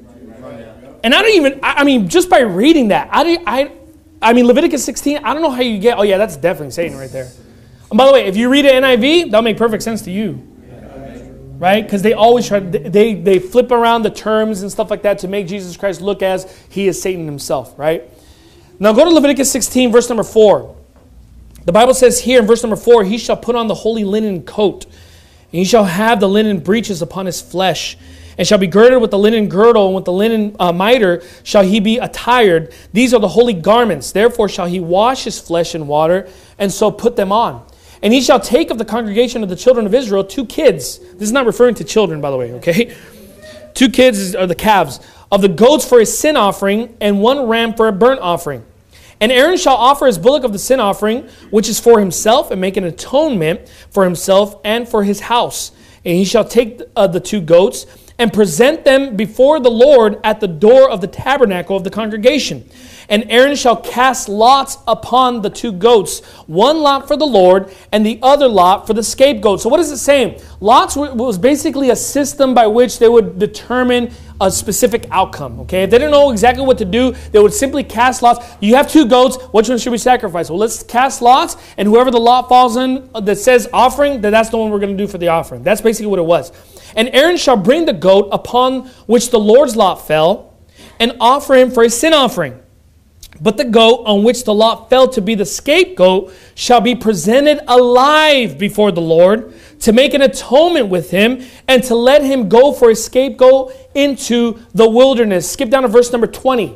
Speaker 1: And I don't even, I mean, just by reading that, I, I, I mean, Leviticus sixteen, I don't know how you get, oh yeah, that's definitely Satan right there. And by the way, if you read it N I V, that'll make perfect sense to you. Right? Because they always try, they, they flip around the terms and stuff like that to make Jesus Christ look as he is Satan himself. Right? Now go to Leviticus sixteen, verse number four. The Bible says here in verse number four, he shall put on the holy linen coat, and he shall have the linen breeches upon his flesh, and shall be girded with the linen girdle, and with the linen uh, mitre shall he be attired. These are the holy garments. Therefore shall he wash his flesh in water, and so put them on. And he shall take of the congregation of the children of Israel two kids. This is not referring to children, by the way, okay? Two kids are the calves of the goats for a sin offering, and one ram for a burnt offering. And Aaron shall offer his bullock of the sin offering, which is for himself, and make an atonement for himself and for his house. And he shall take uh, the two goats and present them before the Lord at the door of the tabernacle of the congregation. And Aaron shall cast lots upon the two goats, one lot for the Lord and the other lot for the scapegoat. So what is it saying? Lots was basically a system by which they would determine a specific outcome. Okay, if they didn't know exactly what to do, they would simply cast lots. You have two goats, which one should we sacrifice? Well, let's cast lots, and whoever the lot falls in that says offering, then that's the one we're going to do for the offering. That's basically what it was. And Aaron shall bring the goat upon which the Lord's lot fell, and offer him for a sin offering. But the goat on which the lot fell to be the scapegoat shall be presented alive before the Lord to make an atonement with him and to let him go for a scapegoat into the wilderness. Skip down to verse number twenty.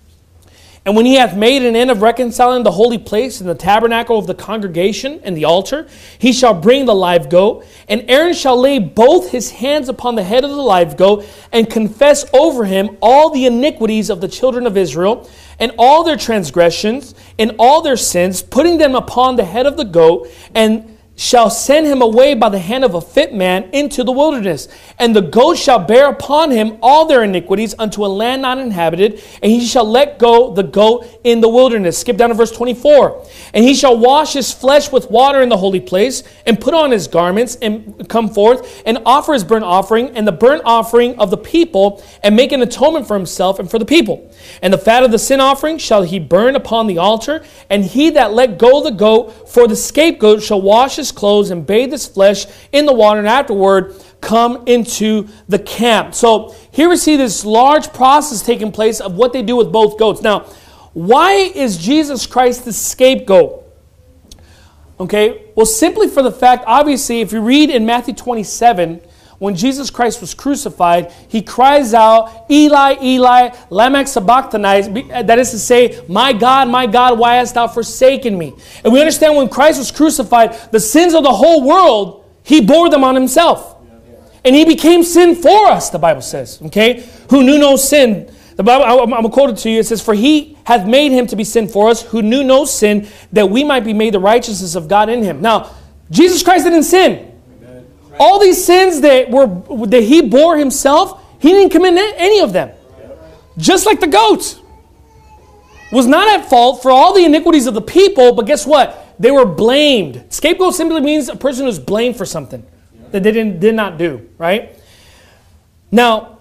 Speaker 1: And when he hath made an end of reconciling the holy place and the tabernacle of the congregation and the altar, he shall bring the live goat, and Aaron shall lay both his hands upon the head of the live goat and confess over him all the iniquities of the children of Israel and all their transgressions and all their sins, putting them upon the head of the goat, and shall send him away by the hand of a fit man into the wilderness. And the goat shall bear upon him all their iniquities unto a land not inhabited, and he shall let go the goat in the wilderness. Skip down to verse twenty-four. And he shall wash his flesh with water in the holy place, and put on his garments, and come forth, and offer his burnt offering, and the burnt offering of the people, and make an atonement for himself and for the people. And the fat of the sin offering shall he burn upon the altar, and he that let go the goat for the scapegoat shall wash his clothes and bathe his flesh in the water, and afterward come into the camp. So here we see this large process taking place of what they do with both goats. Now, why is Jesus Christ the scapegoat? Okay, well, simply for the fact, obviously, if you read in Matthew twenty-seven, when Jesus Christ was crucified, he cries out, Eli, Eli, lama sabachthani, that is to say, my God, my God, why hast thou forsaken me? And we understand when Christ was crucified, the sins of the whole world, he bore them on himself. And he became sin for us, the Bible says, okay? Who knew no sin. The Bible, I'm going to quote it to you. It says, for he hath made him to be sin for us, who knew no sin, that we might be made the righteousness of God in him. Now, Jesus Christ didn't sin. All these sins that were that he bore himself, he didn't commit any of them. Just like the goat was not at fault for all the iniquities of the people, but guess what? They were blamed. Scapegoat simply means a person who's blamed for something that they didn't, did not do, right? Now,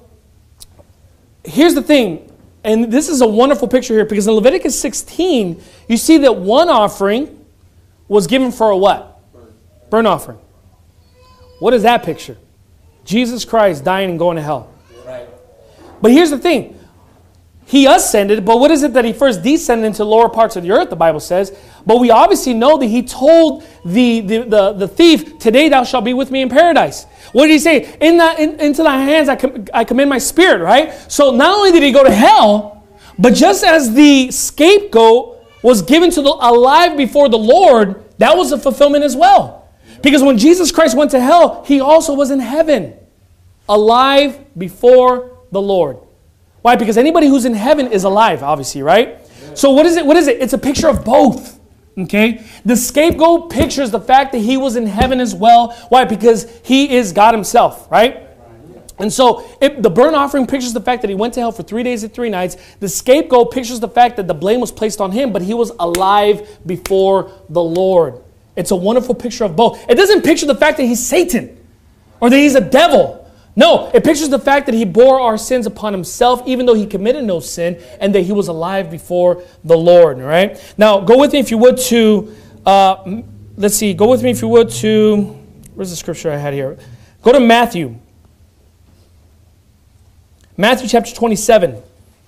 Speaker 1: here's the thing, and this is a wonderful picture here, because in Leviticus sixteen, you see that one offering was given for a what? Burnt offering. What is that picture? Jesus Christ dying and going to hell. Right. But here's the thing. He ascended, but what is it that he first descended into the lower parts of the earth, the Bible says? But we obviously know that he told the, the, the, the thief, today thou shalt be with me in paradise. What did he say? In the, in, into thy hands I, com- I commend my spirit, right? So not only did he go to hell, but just as the scapegoat was given to the alive before the Lord, that was a fulfillment as well. Because when Jesus Christ went to hell, he also was in heaven, alive before the Lord. Why? Because anybody who's in heaven is alive, obviously, right? Yeah. So what is it? What is it? It's a picture of both. Okay? The scapegoat pictures the fact that he was in heaven as well. Why? Because he is God himself, right? And so it, the burnt offering pictures the fact that he went to hell for three days and three nights. The scapegoat pictures the fact that the blame was placed on him, but he was alive before the Lord. It's a wonderful picture of both. It doesn't picture the fact that he's Satan or that he's a devil. No, it pictures the fact that he bore our sins upon himself, even though he committed no sin, and that he was alive before the Lord. All right? Now, go with me if you would to, uh, let's see, go with me if you would to, where's the scripture I had here? Go to Matthew. Matthew chapter twenty-seven.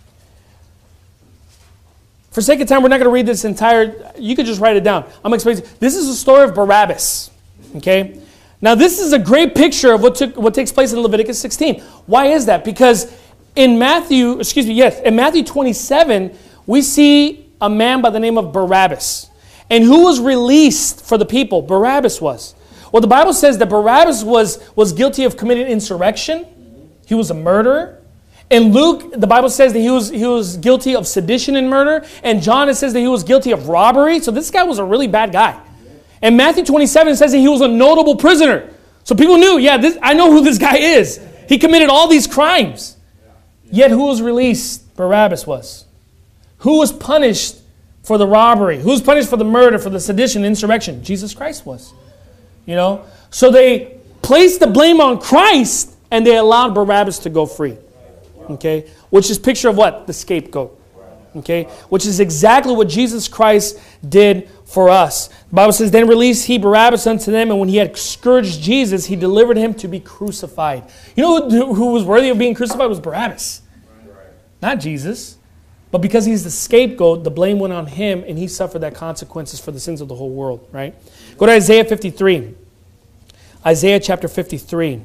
Speaker 1: For sake of time, we're not going to read this entire, you could just write it down. I'm explaining. This is the story of Barabbas. Okay? Now, this is a great picture of what took what takes place in Leviticus sixteen. Why is that? Because in Matthew, excuse me, yes, in Matthew twenty-seven, we see a man by the name of Barabbas. And who was released for the people? Barabbas was. Well, the Bible says that Barabbas was, was guilty of committing insurrection. He was a murderer. In Luke, the Bible says that he was, he was guilty of sedition and murder. And John, it says that he was guilty of robbery. So this guy was a really bad guy. And Matthew twenty-seven says that he was a notable prisoner. So people knew, yeah, this, I know who this guy is. He committed all these crimes. Yet who was released? Barabbas was. Who was punished for the robbery? Who was punished for the murder, for the sedition, insurrection? Jesus Christ was. You know? So they placed the blame on Christ and they allowed Barabbas to go free. Okay? Which is picture of what? The scapegoat. Okay? Which is exactly what Jesus Christ did for us. The Bible says, then released he Barabbas unto them, and when he had scourged Jesus, he delivered him to be crucified. You know who, who was worthy of being crucified was Barabbas. Not Jesus. But because he's the scapegoat, the blame went on him, and he suffered that consequences for the sins of the whole world. Right? Go to Isaiah fifty-three. Isaiah chapter fifty-three.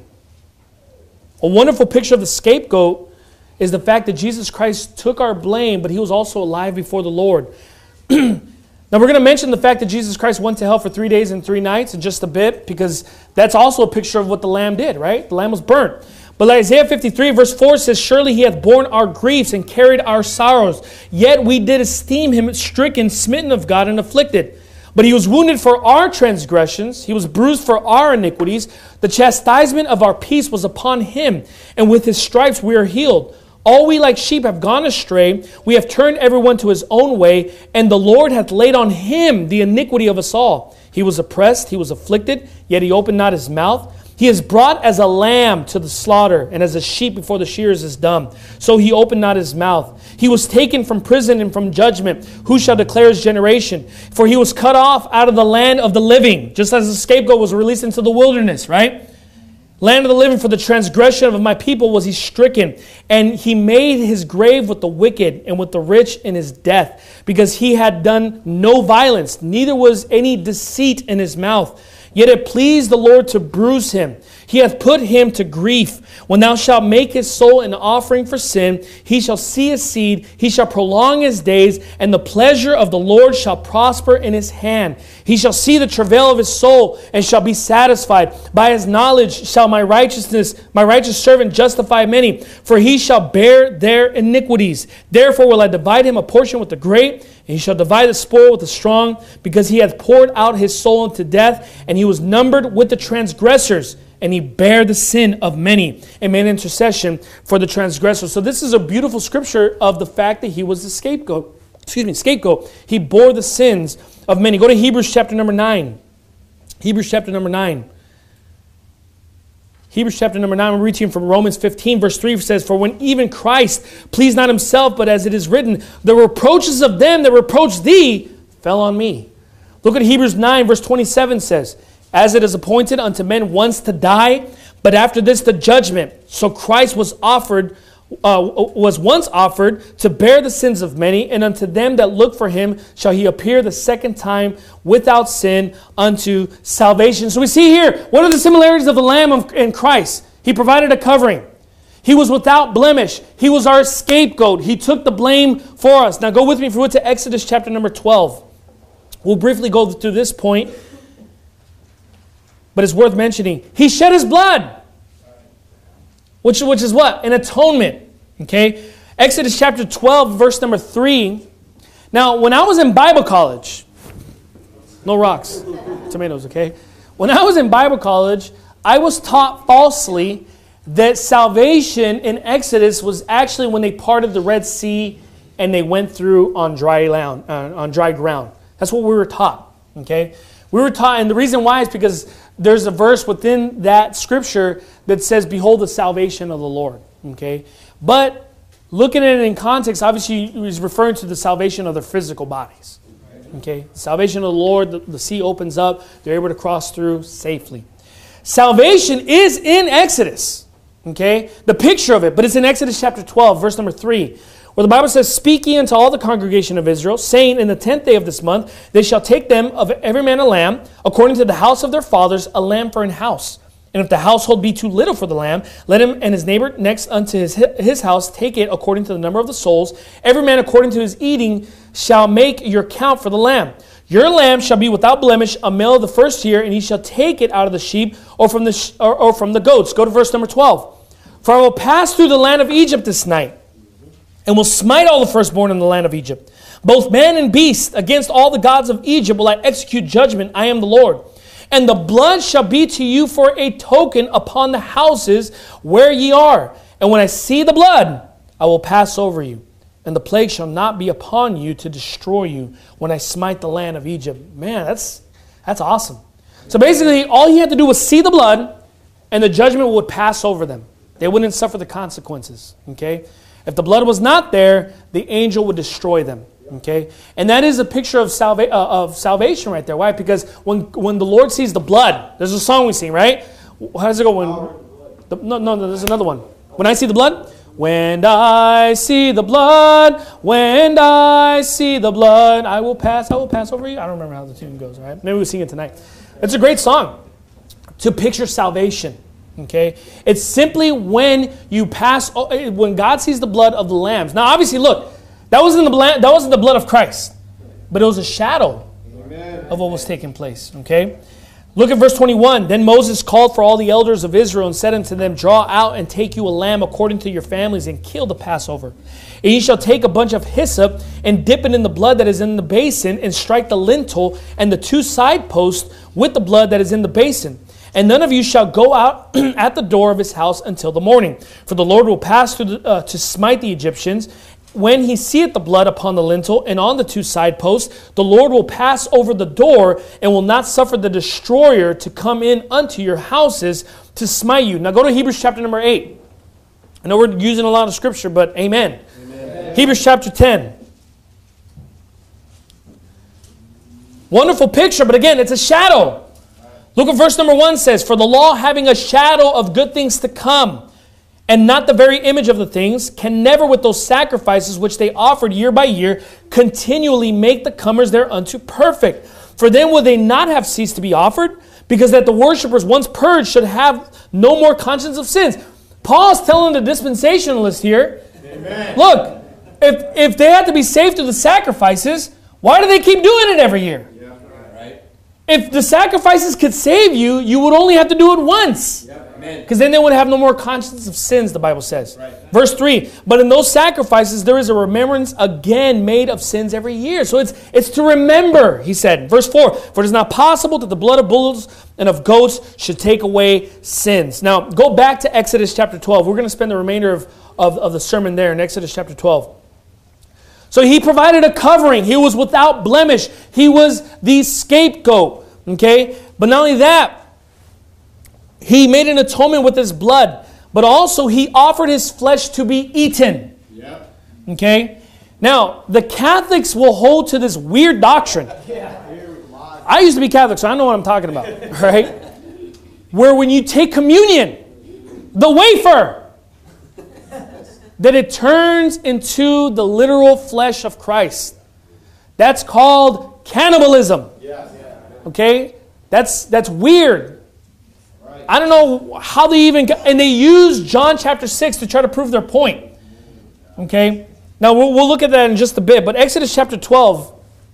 Speaker 1: A wonderful picture of the scapegoat is the fact that Jesus Christ took our blame, but he was also alive before the Lord. Now we're going to mention the fact that Jesus Christ went to hell for three days and three nights in just a bit, because that's also a picture of what the Lamb did, right? The Lamb was burnt. But Isaiah fifty-three verse four says, surely he hath borne our griefs and carried our sorrows. Yet we did esteem him stricken, smitten of God, and afflicted. But he was wounded for our transgressions. He was bruised for our iniquities. The chastisement of our peace was upon him. And with his stripes we are healed. All we like sheep have gone astray. We have turned everyone to his own way. And the Lord hath laid on him the iniquity of us all. He was oppressed, he was afflicted, yet he opened not his mouth. He is brought as a lamb to the slaughter, and as a sheep before the shearers is dumb. So he opened not his mouth. He was taken from prison and from judgment. Who shall declare his generation? For he was cut off out of the land of the living, just as the scapegoat was released into the wilderness, right? Land of the living, for the transgression of my people was he stricken. And he made his grave with the wicked and with the rich in his death, because he had done no violence, neither was any deceit in his mouth. Yet it pleased the Lord to bruise him. He hath put him to grief. When thou shalt make his soul an offering for sin, he shall see his seed, he shall prolong his days, and the pleasure of the Lord shall prosper in his hand. He shall see the travail of his soul, and shall be satisfied. By his knowledge shall my righteousness, my righteous servant justify many, for he shall bear their iniquities. Therefore will I divide him a portion with the great, and he shall divide the spoil with the strong, because he hath poured out his soul into death, and he was numbered with the transgressors, and he bare the sin of many, and made intercession for the transgressors. So this is a beautiful scripture of the fact that he was the scapegoat. Excuse me, scapegoat. He bore the sins of many. Go to Hebrews chapter number nine. Hebrews chapter number nine. Hebrews chapter number nine, we're reading from Romans fifteen, verse three says, for when even Christ pleased not himself, but as it is written, the reproaches of them that reproached thee fell on me. Look at Hebrews nine, verse twenty-seven says, as it is appointed unto men once to die, but after this the judgment. So Christ was offered, uh, was once offered to bear the sins of many, and unto them that look for him shall he appear the second time without sin unto salvation. So we see here, what are the similarities of the Lamb of, in Christ? He provided a covering. He was without blemish. He was our scapegoat. He took the blame for us. Now go with me if you would to Exodus chapter number twelve. We'll briefly go through this point, but it's worth mentioning. He shed his blood. Which, which is what? An atonement. Okay? Exodus chapter twelve, verse number three. Now, when I was in Bible college, no rocks, tomatoes, okay? When I was in Bible college, I was taught falsely that salvation in Exodus was actually when they parted the Red Sea and they went through on dry ground. Uh, on dry ground. That's what we were taught. Okay? We were taught, and the reason why is because there's a verse within that scripture that says, behold the salvation of the Lord. Okay? But looking at it in context, obviously he's referring to the salvation of their physical bodies. Okay? The salvation of the Lord, the, the sea opens up, they're able to cross through safely. Salvation is in Exodus. Okay? The picture of it, but it's in Exodus chapter twelve, verse number three. Where the Bible says, speak ye unto all the congregation of Israel, saying, in the tenth day of this month, they shall take them of every man a lamb, according to the house of their fathers, a lamb for an house. And if the household be too little for the lamb, let him and his neighbor next unto his, his house take it according to the number of the souls. Every man according to his eating shall make your count for the lamb. Your lamb shall be without blemish, a male of the first year, and he shall take it out of the sheep or from the, sh- or, or from the goats. Go to verse number twelve. For I will pass through the land of Egypt this night, and will smite all the firstborn in the land of Egypt. Both man and beast, against all the gods of Egypt will I execute judgment. I am the Lord. And the blood shall be to you for a token upon the houses where ye are. And when I see the blood, I will pass over you. And the plague shall not be upon you to destroy you when I smite the land of Egypt. Man, that's, that's awesome. So basically, all he had to do was see the blood, and the judgment would pass over them. They wouldn't suffer the consequences. Okay? If the blood was not there, the angel would destroy them. Okay, and that is a picture of, salva- uh, of salvation right there. Why? Because when when the Lord sees the blood, there's a song we sing, right? How does it go? When the, no, no, no, there's another one. When I see the blood, when I see the blood, when I see the blood, I will pass, I will pass over you. I don't remember how the tune goes. Right? Maybe we'll sing it tonight. It's a great song to picture salvation. Okay, it's simply when you pass, when God sees the blood of the lambs. Now, obviously, look. That wasn't the blood, that wasn't the blood of Christ, but it was a shadow Amen. Of what was taking place. Okay? Look at verse twenty-one. Then Moses called for all the elders of Israel and said unto them, draw out and take you a lamb according to your families and kill the Passover. And ye shall take a bunch of hyssop and dip it in the blood that is in the basin and strike the lintel and the two side posts with the blood that is in the basin. And none of you shall go out at the door of his house until the morning. For the Lord will pass through the, uh, to smite the Egyptians. When he seeth the blood upon the lintel and on the two side posts, the Lord will pass over the door and will not suffer the destroyer to come in unto your houses to smite you. Now go to Hebrews chapter number eight. I know we're using a lot of scripture, but amen. Amen. Hebrews chapter ten. Wonderful picture, but again, it's a shadow. Look what verse number one says. For the law having a shadow of good things to come, and not the very image of the things, can never with those sacrifices which they offered year by year continually make the comers thereunto perfect. For then would they not have ceased to be offered, Because that the worshipers, once purged, should have no more conscience of sins. Paul's telling the dispensationalist here, Amen. Look, if, if they had to be saved through the sacrifices, why do they keep doing it every year? Yeah. Right. If the sacrifices could save you, you would only have to do it once. Because then they would have no more conscience of sins, the Bible says. Right. Verse three, but in those sacrifices there is a remembrance again made of sins every year. So it's it's to remember, he said. Verse four, for it is not possible that the blood of bulls and of goats should take away sins. Now, go back to Exodus chapter twelve. We're going to spend the remainder of, of, of the sermon there in Exodus chapter twelve. So he provided a covering. He was without blemish. He was the scapegoat. Okay? But not only that, he made an atonement with his blood, but also he offered his flesh to be eaten. Yep. Okay? Now, the Catholics will hold to this weird doctrine. I used to be Catholic, so I know what I'm talking about. Right? Where when you take communion, the wafer, that it turns into the literal flesh of Christ. That's called cannibalism. Okay? That's, that's weird. I don't know how they even got, and they use John chapter six to try to prove their point. Okay? Now, we'll, we'll look at that in just a bit. But Exodus chapter twelve,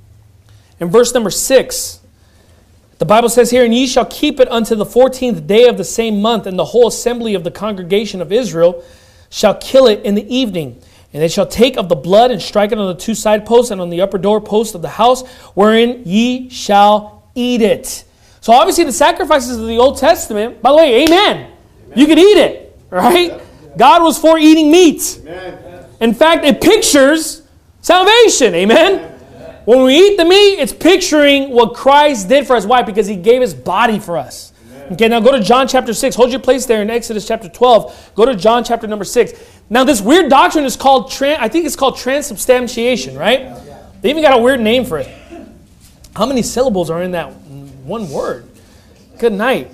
Speaker 1: in verse number six, the Bible says here, and ye shall keep it unto the fourteenth day of the same month, and the whole assembly of the congregation of Israel shall kill it in the evening. And they shall take of the blood and strike it on the two side posts and on the upper door post of the house, wherein ye shall eat it. So obviously the sacrifices of the Old Testament, by the way, amen. amen. You could eat it, right? Yep. God was for eating meat. Amen. In fact, it pictures salvation, amen? Amen. When we eat the meat, it's picturing what Christ did for us. Why? Because he gave his body for us. Amen. Okay, now go to John chapter six. Hold your place there in Exodus chapter twelve. Go to John chapter number six. Now this weird doctrine is called, tran- I think it's called transubstantiation, right? Yeah. They even got a weird name for it. How many syllables are in that one word? Good night.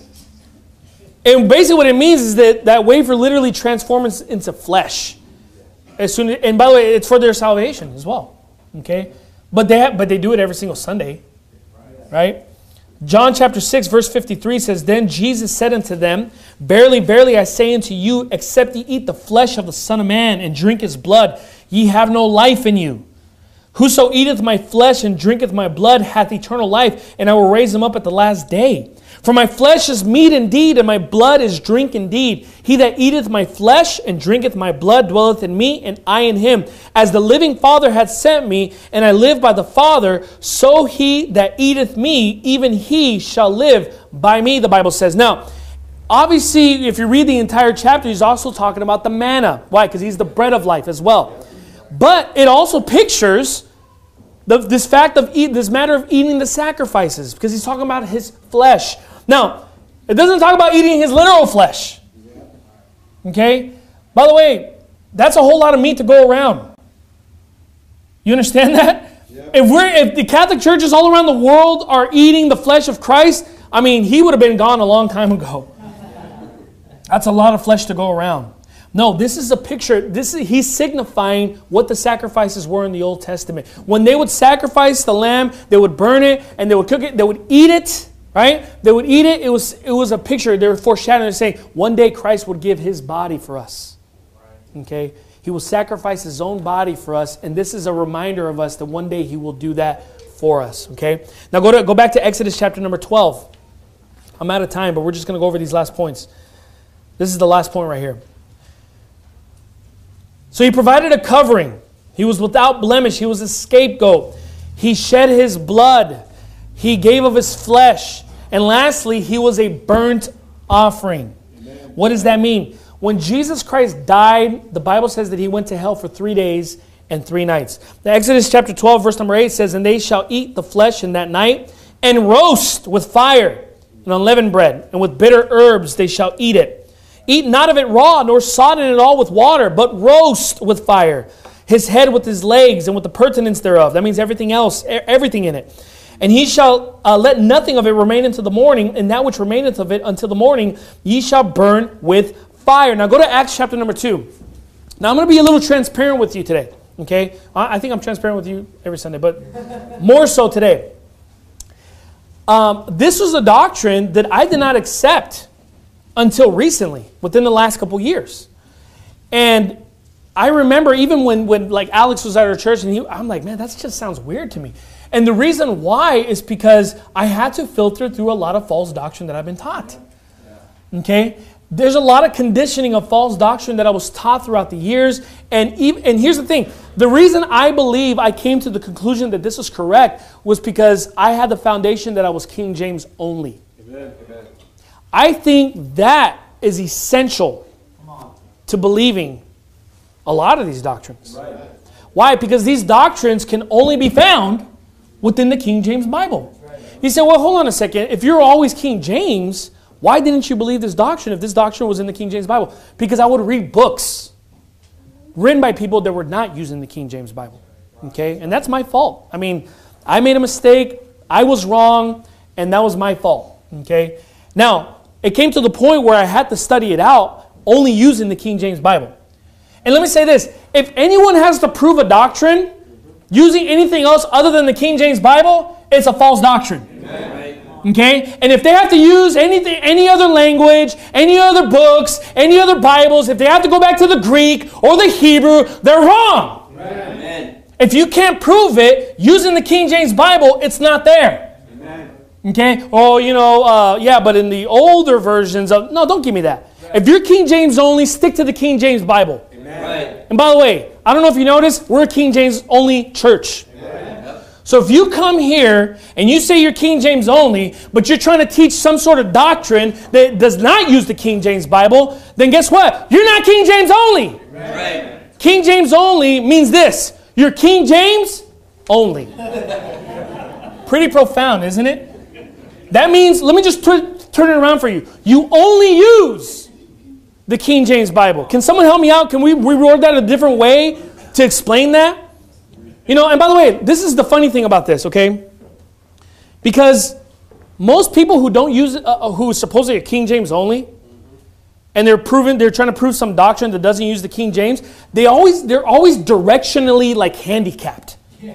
Speaker 1: And basically what it means is that that wafer literally transforms into flesh. As soon as, and by the way, it's for their salvation as well. Okay? But they have, but they do it every single Sunday. Right? John chapter six verse fifty-three says, then Jesus said unto them, verily, verily, I say unto you, except ye eat the flesh of the Son of Man and drink his blood, ye have no life in you. Whoso eateth my flesh and drinketh my blood hath eternal life, and I will raise him up at the last day. For my flesh is meat indeed, and my blood is drink indeed. He that eateth my flesh and drinketh my blood dwelleth in me, and I in him. As the living Father hath sent me, and I live by the Father, so he that eateth me, even he shall live by me, the Bible says. Now, obviously, if you read the entire chapter, he's also talking about the manna. Why? Because he's the bread of life as well. But it also pictures the, this fact of eat, this matter of eating the sacrifices, because he's talking about his flesh. Now, it doesn't talk about eating his literal flesh. Okay? By the way, that's a whole lot of meat to go around. You understand that? Yeah. If we're if the Catholic churches all around the world are eating the flesh of Christ, I mean, he would have been gone a long time ago. That's a lot of flesh to go around. No, this is a picture. This is he's signifying what the sacrifices were in the Old Testament. When they would sacrifice the lamb, they would burn it and they would cook it. They would eat it, right? They would eat it. It was it was a picture. They were foreshadowing, saying one day Christ would give his body for us. Okay, he will sacrifice his own body for us, and this is a reminder of us that one day he will do that for us. Okay. Now go to go back to Exodus chapter number twelve. I'm out of time, but we're just going to go over these last points. This is the last point right here. So he provided a covering. He was without blemish. He was a scapegoat. He shed his blood. He gave of his flesh. And lastly, he was a burnt offering. Amen. What does that mean? When Jesus Christ died, the Bible says that he went to hell for three days and three nights. Now, Exodus chapter twelve, verse number eight says, and they shall eat the flesh in that night and roast with fire and unleavened bread, and with bitter herbs they shall eat it. Eat not of it raw, nor sodden it all with water, but roast with fire. His head with his legs, and with the pertinence thereof. That means everything else, everything in it. And he shall uh, let nothing of it remain until the morning, and that which remaineth of it until the morning, ye shall burn with fire. Now go to Acts chapter number two. Now I'm going to be a little transparent with you today. Okay? I think I'm transparent with you every Sunday, but more so today. um, this was a doctrine that I did not accept until recently, within the last couple years. And I remember even when, when like Alex was at our church, and he, I'm like, man, that just sounds weird to me. And the reason why is because I had to filter through a lot of false doctrine that I've been taught. Okay? There's a lot of conditioning of false doctrine that I was taught throughout the years. And even, and here's the thing. The reason I believe I came to the conclusion that this is correct was because I had the foundation that I was King James only. Amen. Amen. I think that is essential to believing a lot of these doctrines. Right. Why? Because these doctrines can only be found within the King James Bible. Right. You say, well, hold on a second. If you're always King James, why didn't you believe this doctrine if this doctrine was in the King James Bible? Because I would read books written by people that were not using the King James Bible. Okay? And that's my fault. I mean, I made a mistake. I was wrong. And that was my fault. Okay? Now, it came to the point where I had to study it out only using the King James Bible. And let me say this. If anyone has to prove a doctrine using anything else other than the King James Bible, it's a false doctrine. Amen. Okay? And if they have to use anything, any other language, any other books, any other Bibles, if they have to go back to the Greek or the Hebrew, they're wrong. Amen. If you can't prove it using the King James Bible, it's not there. Amen. Okay? Oh, you know, uh, yeah, but in the older versions of... No, don't give me that. Right. If you're King James only, stick to the King James Bible. Right. And by the way, I don't know if you noticed, we're a King James only church. Amen. So if you come here and you say you're King James only, but you're trying to teach some sort of doctrine that does not use the King James Bible, then guess what? You're not King James only. Right. King James only means this. You're King James only. Pretty profound, isn't it? That means, let me just turn, turn it around for you. You only use the King James Bible. Can someone help me out? Can we reword that a different way to explain that? You know, and by the way, this is the funny thing about this, okay? Because most people who don't use it, uh, who is supposedly a King James only, and they're proving they're trying to prove some doctrine that doesn't use the King James, they always they're always directionally like handicapped.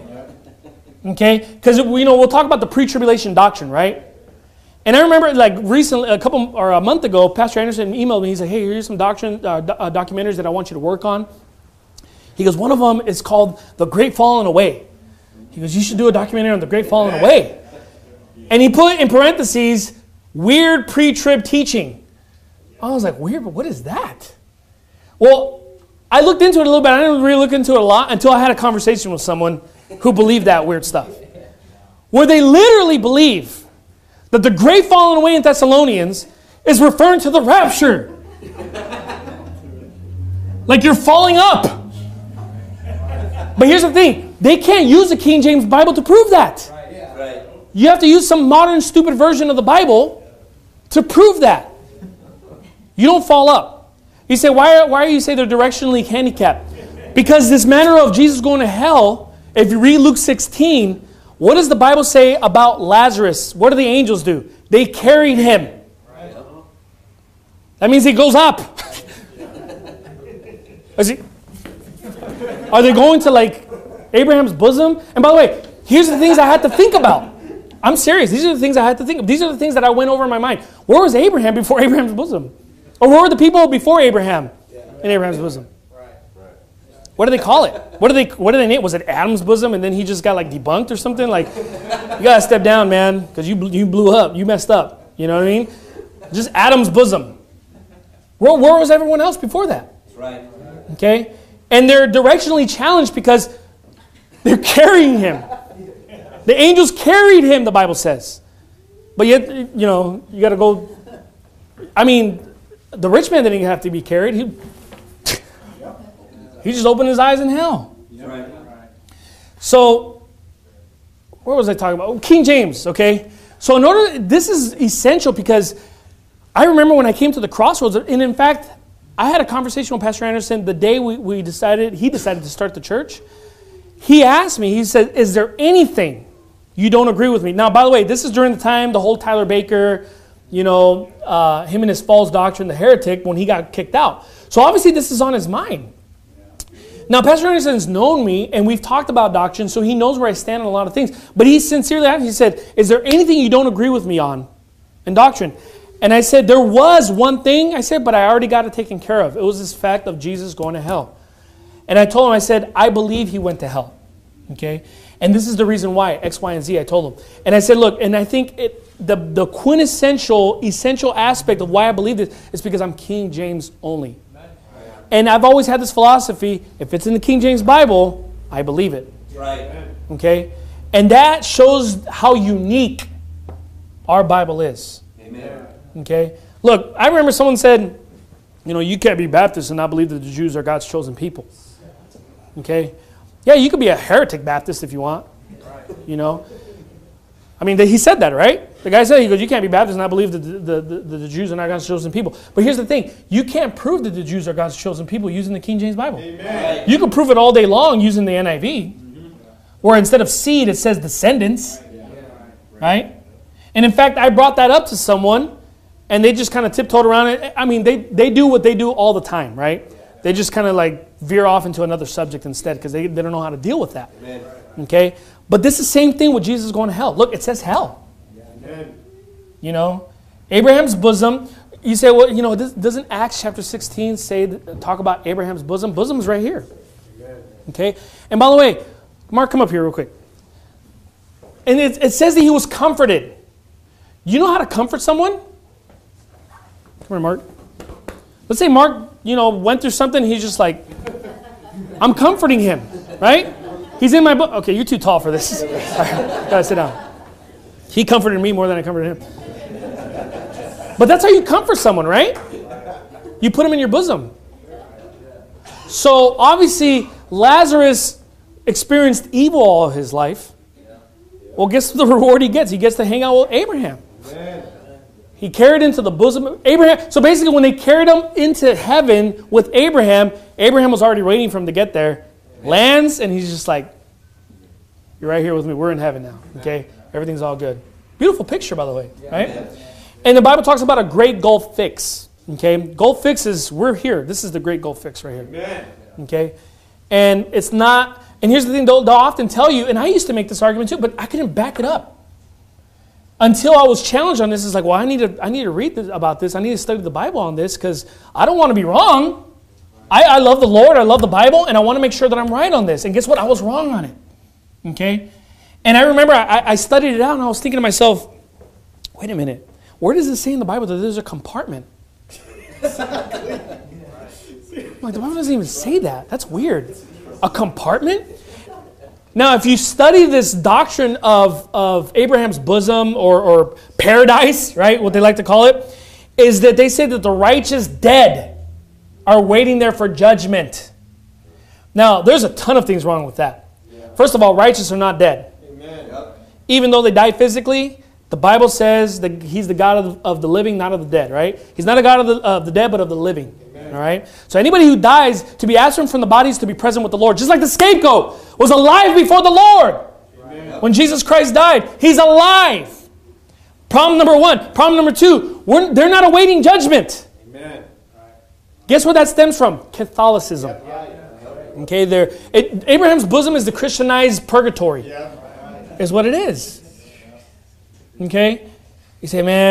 Speaker 1: Okay? Because you know, we'll talk about the pre-tribulation doctrine, right? And I remember, like, recently, a couple or a month ago, Pastor Anderson emailed me. He said, hey, here's some doctrine, uh, do, uh, documentaries that I want you to work on. He goes, one of them is called The Great Falling Away. He goes, you should do a documentary on the Great Falling Away. And he put in parentheses, weird pre-trib teaching. I was like, weird, but what is that? Well, I looked into it a little bit. I didn't really look into it a lot until I had a conversation with someone who believed that weird stuff. Where they literally believe that the great falling away in Thessalonians is referring to the rapture. Like you're falling up. But here's the thing. They can't use the King James Bible to prove that. You have to use some modern stupid version of the Bible to prove that. You don't fall up. You say, why, why are you say they're directionally handicapped? Because this matter of Jesus going to hell, if you read Luke sixteen, what does the Bible say about Lazarus? What do the angels do? They carried him. That means he goes up. Is he, are they going to like Abraham's bosom? And by the way, here's the things I had to think about. I'm serious. These are the things I had to think of. These are the things that I went over in my mind. Where was Abraham before Abraham's bosom? Or where were the people before Abraham in Abraham's bosom? What do they call it? What do they what do they name it? Was it Adam's bosom and then he just got like debunked or something? Like, you gotta step down, man, because you you blew up, you messed up. You know what I mean? Just Adam's bosom. Where, where was everyone else before that? That's right. Okay? And they're directionally challenged because they're carrying him. The angels carried him, the Bible says. But yet, you know, you gotta go. I mean, the rich man didn't have to be carried. He He just opened his eyes in hell. Right. So, where was I talking about? Oh, King James, okay? So in order, this is essential because I remember when I came to the crossroads, and in fact, I had a conversation with Pastor Anderson the day we, we decided, he decided to start the church. He asked me, he said, is there anything you don't agree with me? Now, by the way, this is during the time, the whole Tyler Baker, you know, uh, him and his false doctrine, the heretic, when he got kicked out. So obviously this is on his mind. Now, Pastor Anderson's known me, and we've talked about doctrine, so he knows where I stand on a lot of things. But he sincerely asked, he said, is there anything you don't agree with me on in doctrine? And I said, there was one thing. I said, but I already got it taken care of. It was this fact of Jesus going to hell. And I told him, I said, I believe he went to hell. Okay? And this is the reason why, X, Y, and Z, I told him. And I said, look, and I think it, the, the quintessential, essential aspect of why I believe this is because I'm King James only. And I've always had this philosophy, if it's in the King James Bible, I believe it.
Speaker 2: Right.
Speaker 1: Okay? And that shows how unique our Bible is.
Speaker 2: Amen.
Speaker 1: Okay? Look, I remember someone said, you know, you can't be Baptist and not believe that the Jews are God's chosen people. Okay? Yeah, you could be a heretic Baptist if you want. You know? I mean, he said that, right? The guy said, he goes, you can't be Baptist and not believe that the, the, the, the Jews are not God's chosen people. But here's the thing. You can't prove that the Jews are God's chosen people using the King James Bible.
Speaker 2: Amen.
Speaker 1: You can prove it all day long using the N I V, where instead of seed, it says descendants. Right? And in fact, I brought that up to someone, and they just kind of tiptoed around it. I mean, they, they do what they do all the time, right? They just kind of like veer off into another subject instead because they, they don't know how to deal with that.
Speaker 2: Amen.
Speaker 1: Okay? But this is the same thing with Jesus going to hell. Look, it says hell.
Speaker 2: Amen.
Speaker 1: You know? Abraham's bosom. You say, well, you know, doesn't Acts chapter sixteen say, talk about Abraham's bosom? Bosom's right here.
Speaker 2: Amen.
Speaker 1: Okay? And by the way, Mark, come up here real quick. And it, it says that he was comforted. You know how to comfort someone? Come here, Mark. Let's say Mark, you know, went through something. He's just like, I'm comforting him, right? He's in my book. Okay, you're too tall for this. All right, gotta sit down. He comforted me more than I comforted him. But that's how you comfort someone, right? You put him in your bosom. So obviously, Lazarus experienced evil all of his life. Well, guess the reward he gets? He gets to hang out with Abraham. He carried into the bosom of Abraham. So basically, when they carried him into heaven with Abraham, Abraham was already waiting for him to get there. Lands, and he's just like, you're right here with me. We're in heaven now. Okay? Everything's all good. Beautiful picture, by the way. Right? And the Bible talks about a great gulf fix. Okay? Gulf fix is, we're here. This is the great gulf fix right here. Okay? And it's not, and here's the thing, they'll, they'll often tell you, and I used to make this argument too, but I couldn't back it up. Until I was challenged on this, it's like, well, I need to, I need to read this, about this. I need to study the Bible on this because I don't want to be wrong. I, I love the Lord. I love the Bible, and I want to make sure that I'm right on this. And guess what? I was wrong on it. Okay? And I remember I, I studied it out, and I was thinking to myself, wait a minute. Where does it say in the Bible that there's a compartment? Like, the Bible doesn't even say that. That's weird. A compartment? Now, if you study this doctrine of, of Abraham's bosom or, or paradise, right, what they like to call it, is that they say that the righteous dead are waiting there for judgment. Now, there's a ton of things wrong with that. First of all, righteous are not dead.
Speaker 2: Amen.
Speaker 1: Even though they die physically, the Bible says that he's the God of the, of the living, not of the dead, right? He's not a God of the, of the dead, but of the living. All right? So anybody who dies, to be absent from the body is to be present with the Lord. Just like the scapegoat was alive before the Lord. Amen. When Jesus Christ died, he's alive. Problem number one. Problem number two, we're, they're not awaiting judgment.
Speaker 2: Amen.
Speaker 1: Guess where that stems from? Catholicism. Okay, there. Abraham's bosom is the Christianized purgatory. Is what it is. Okay? You say, man,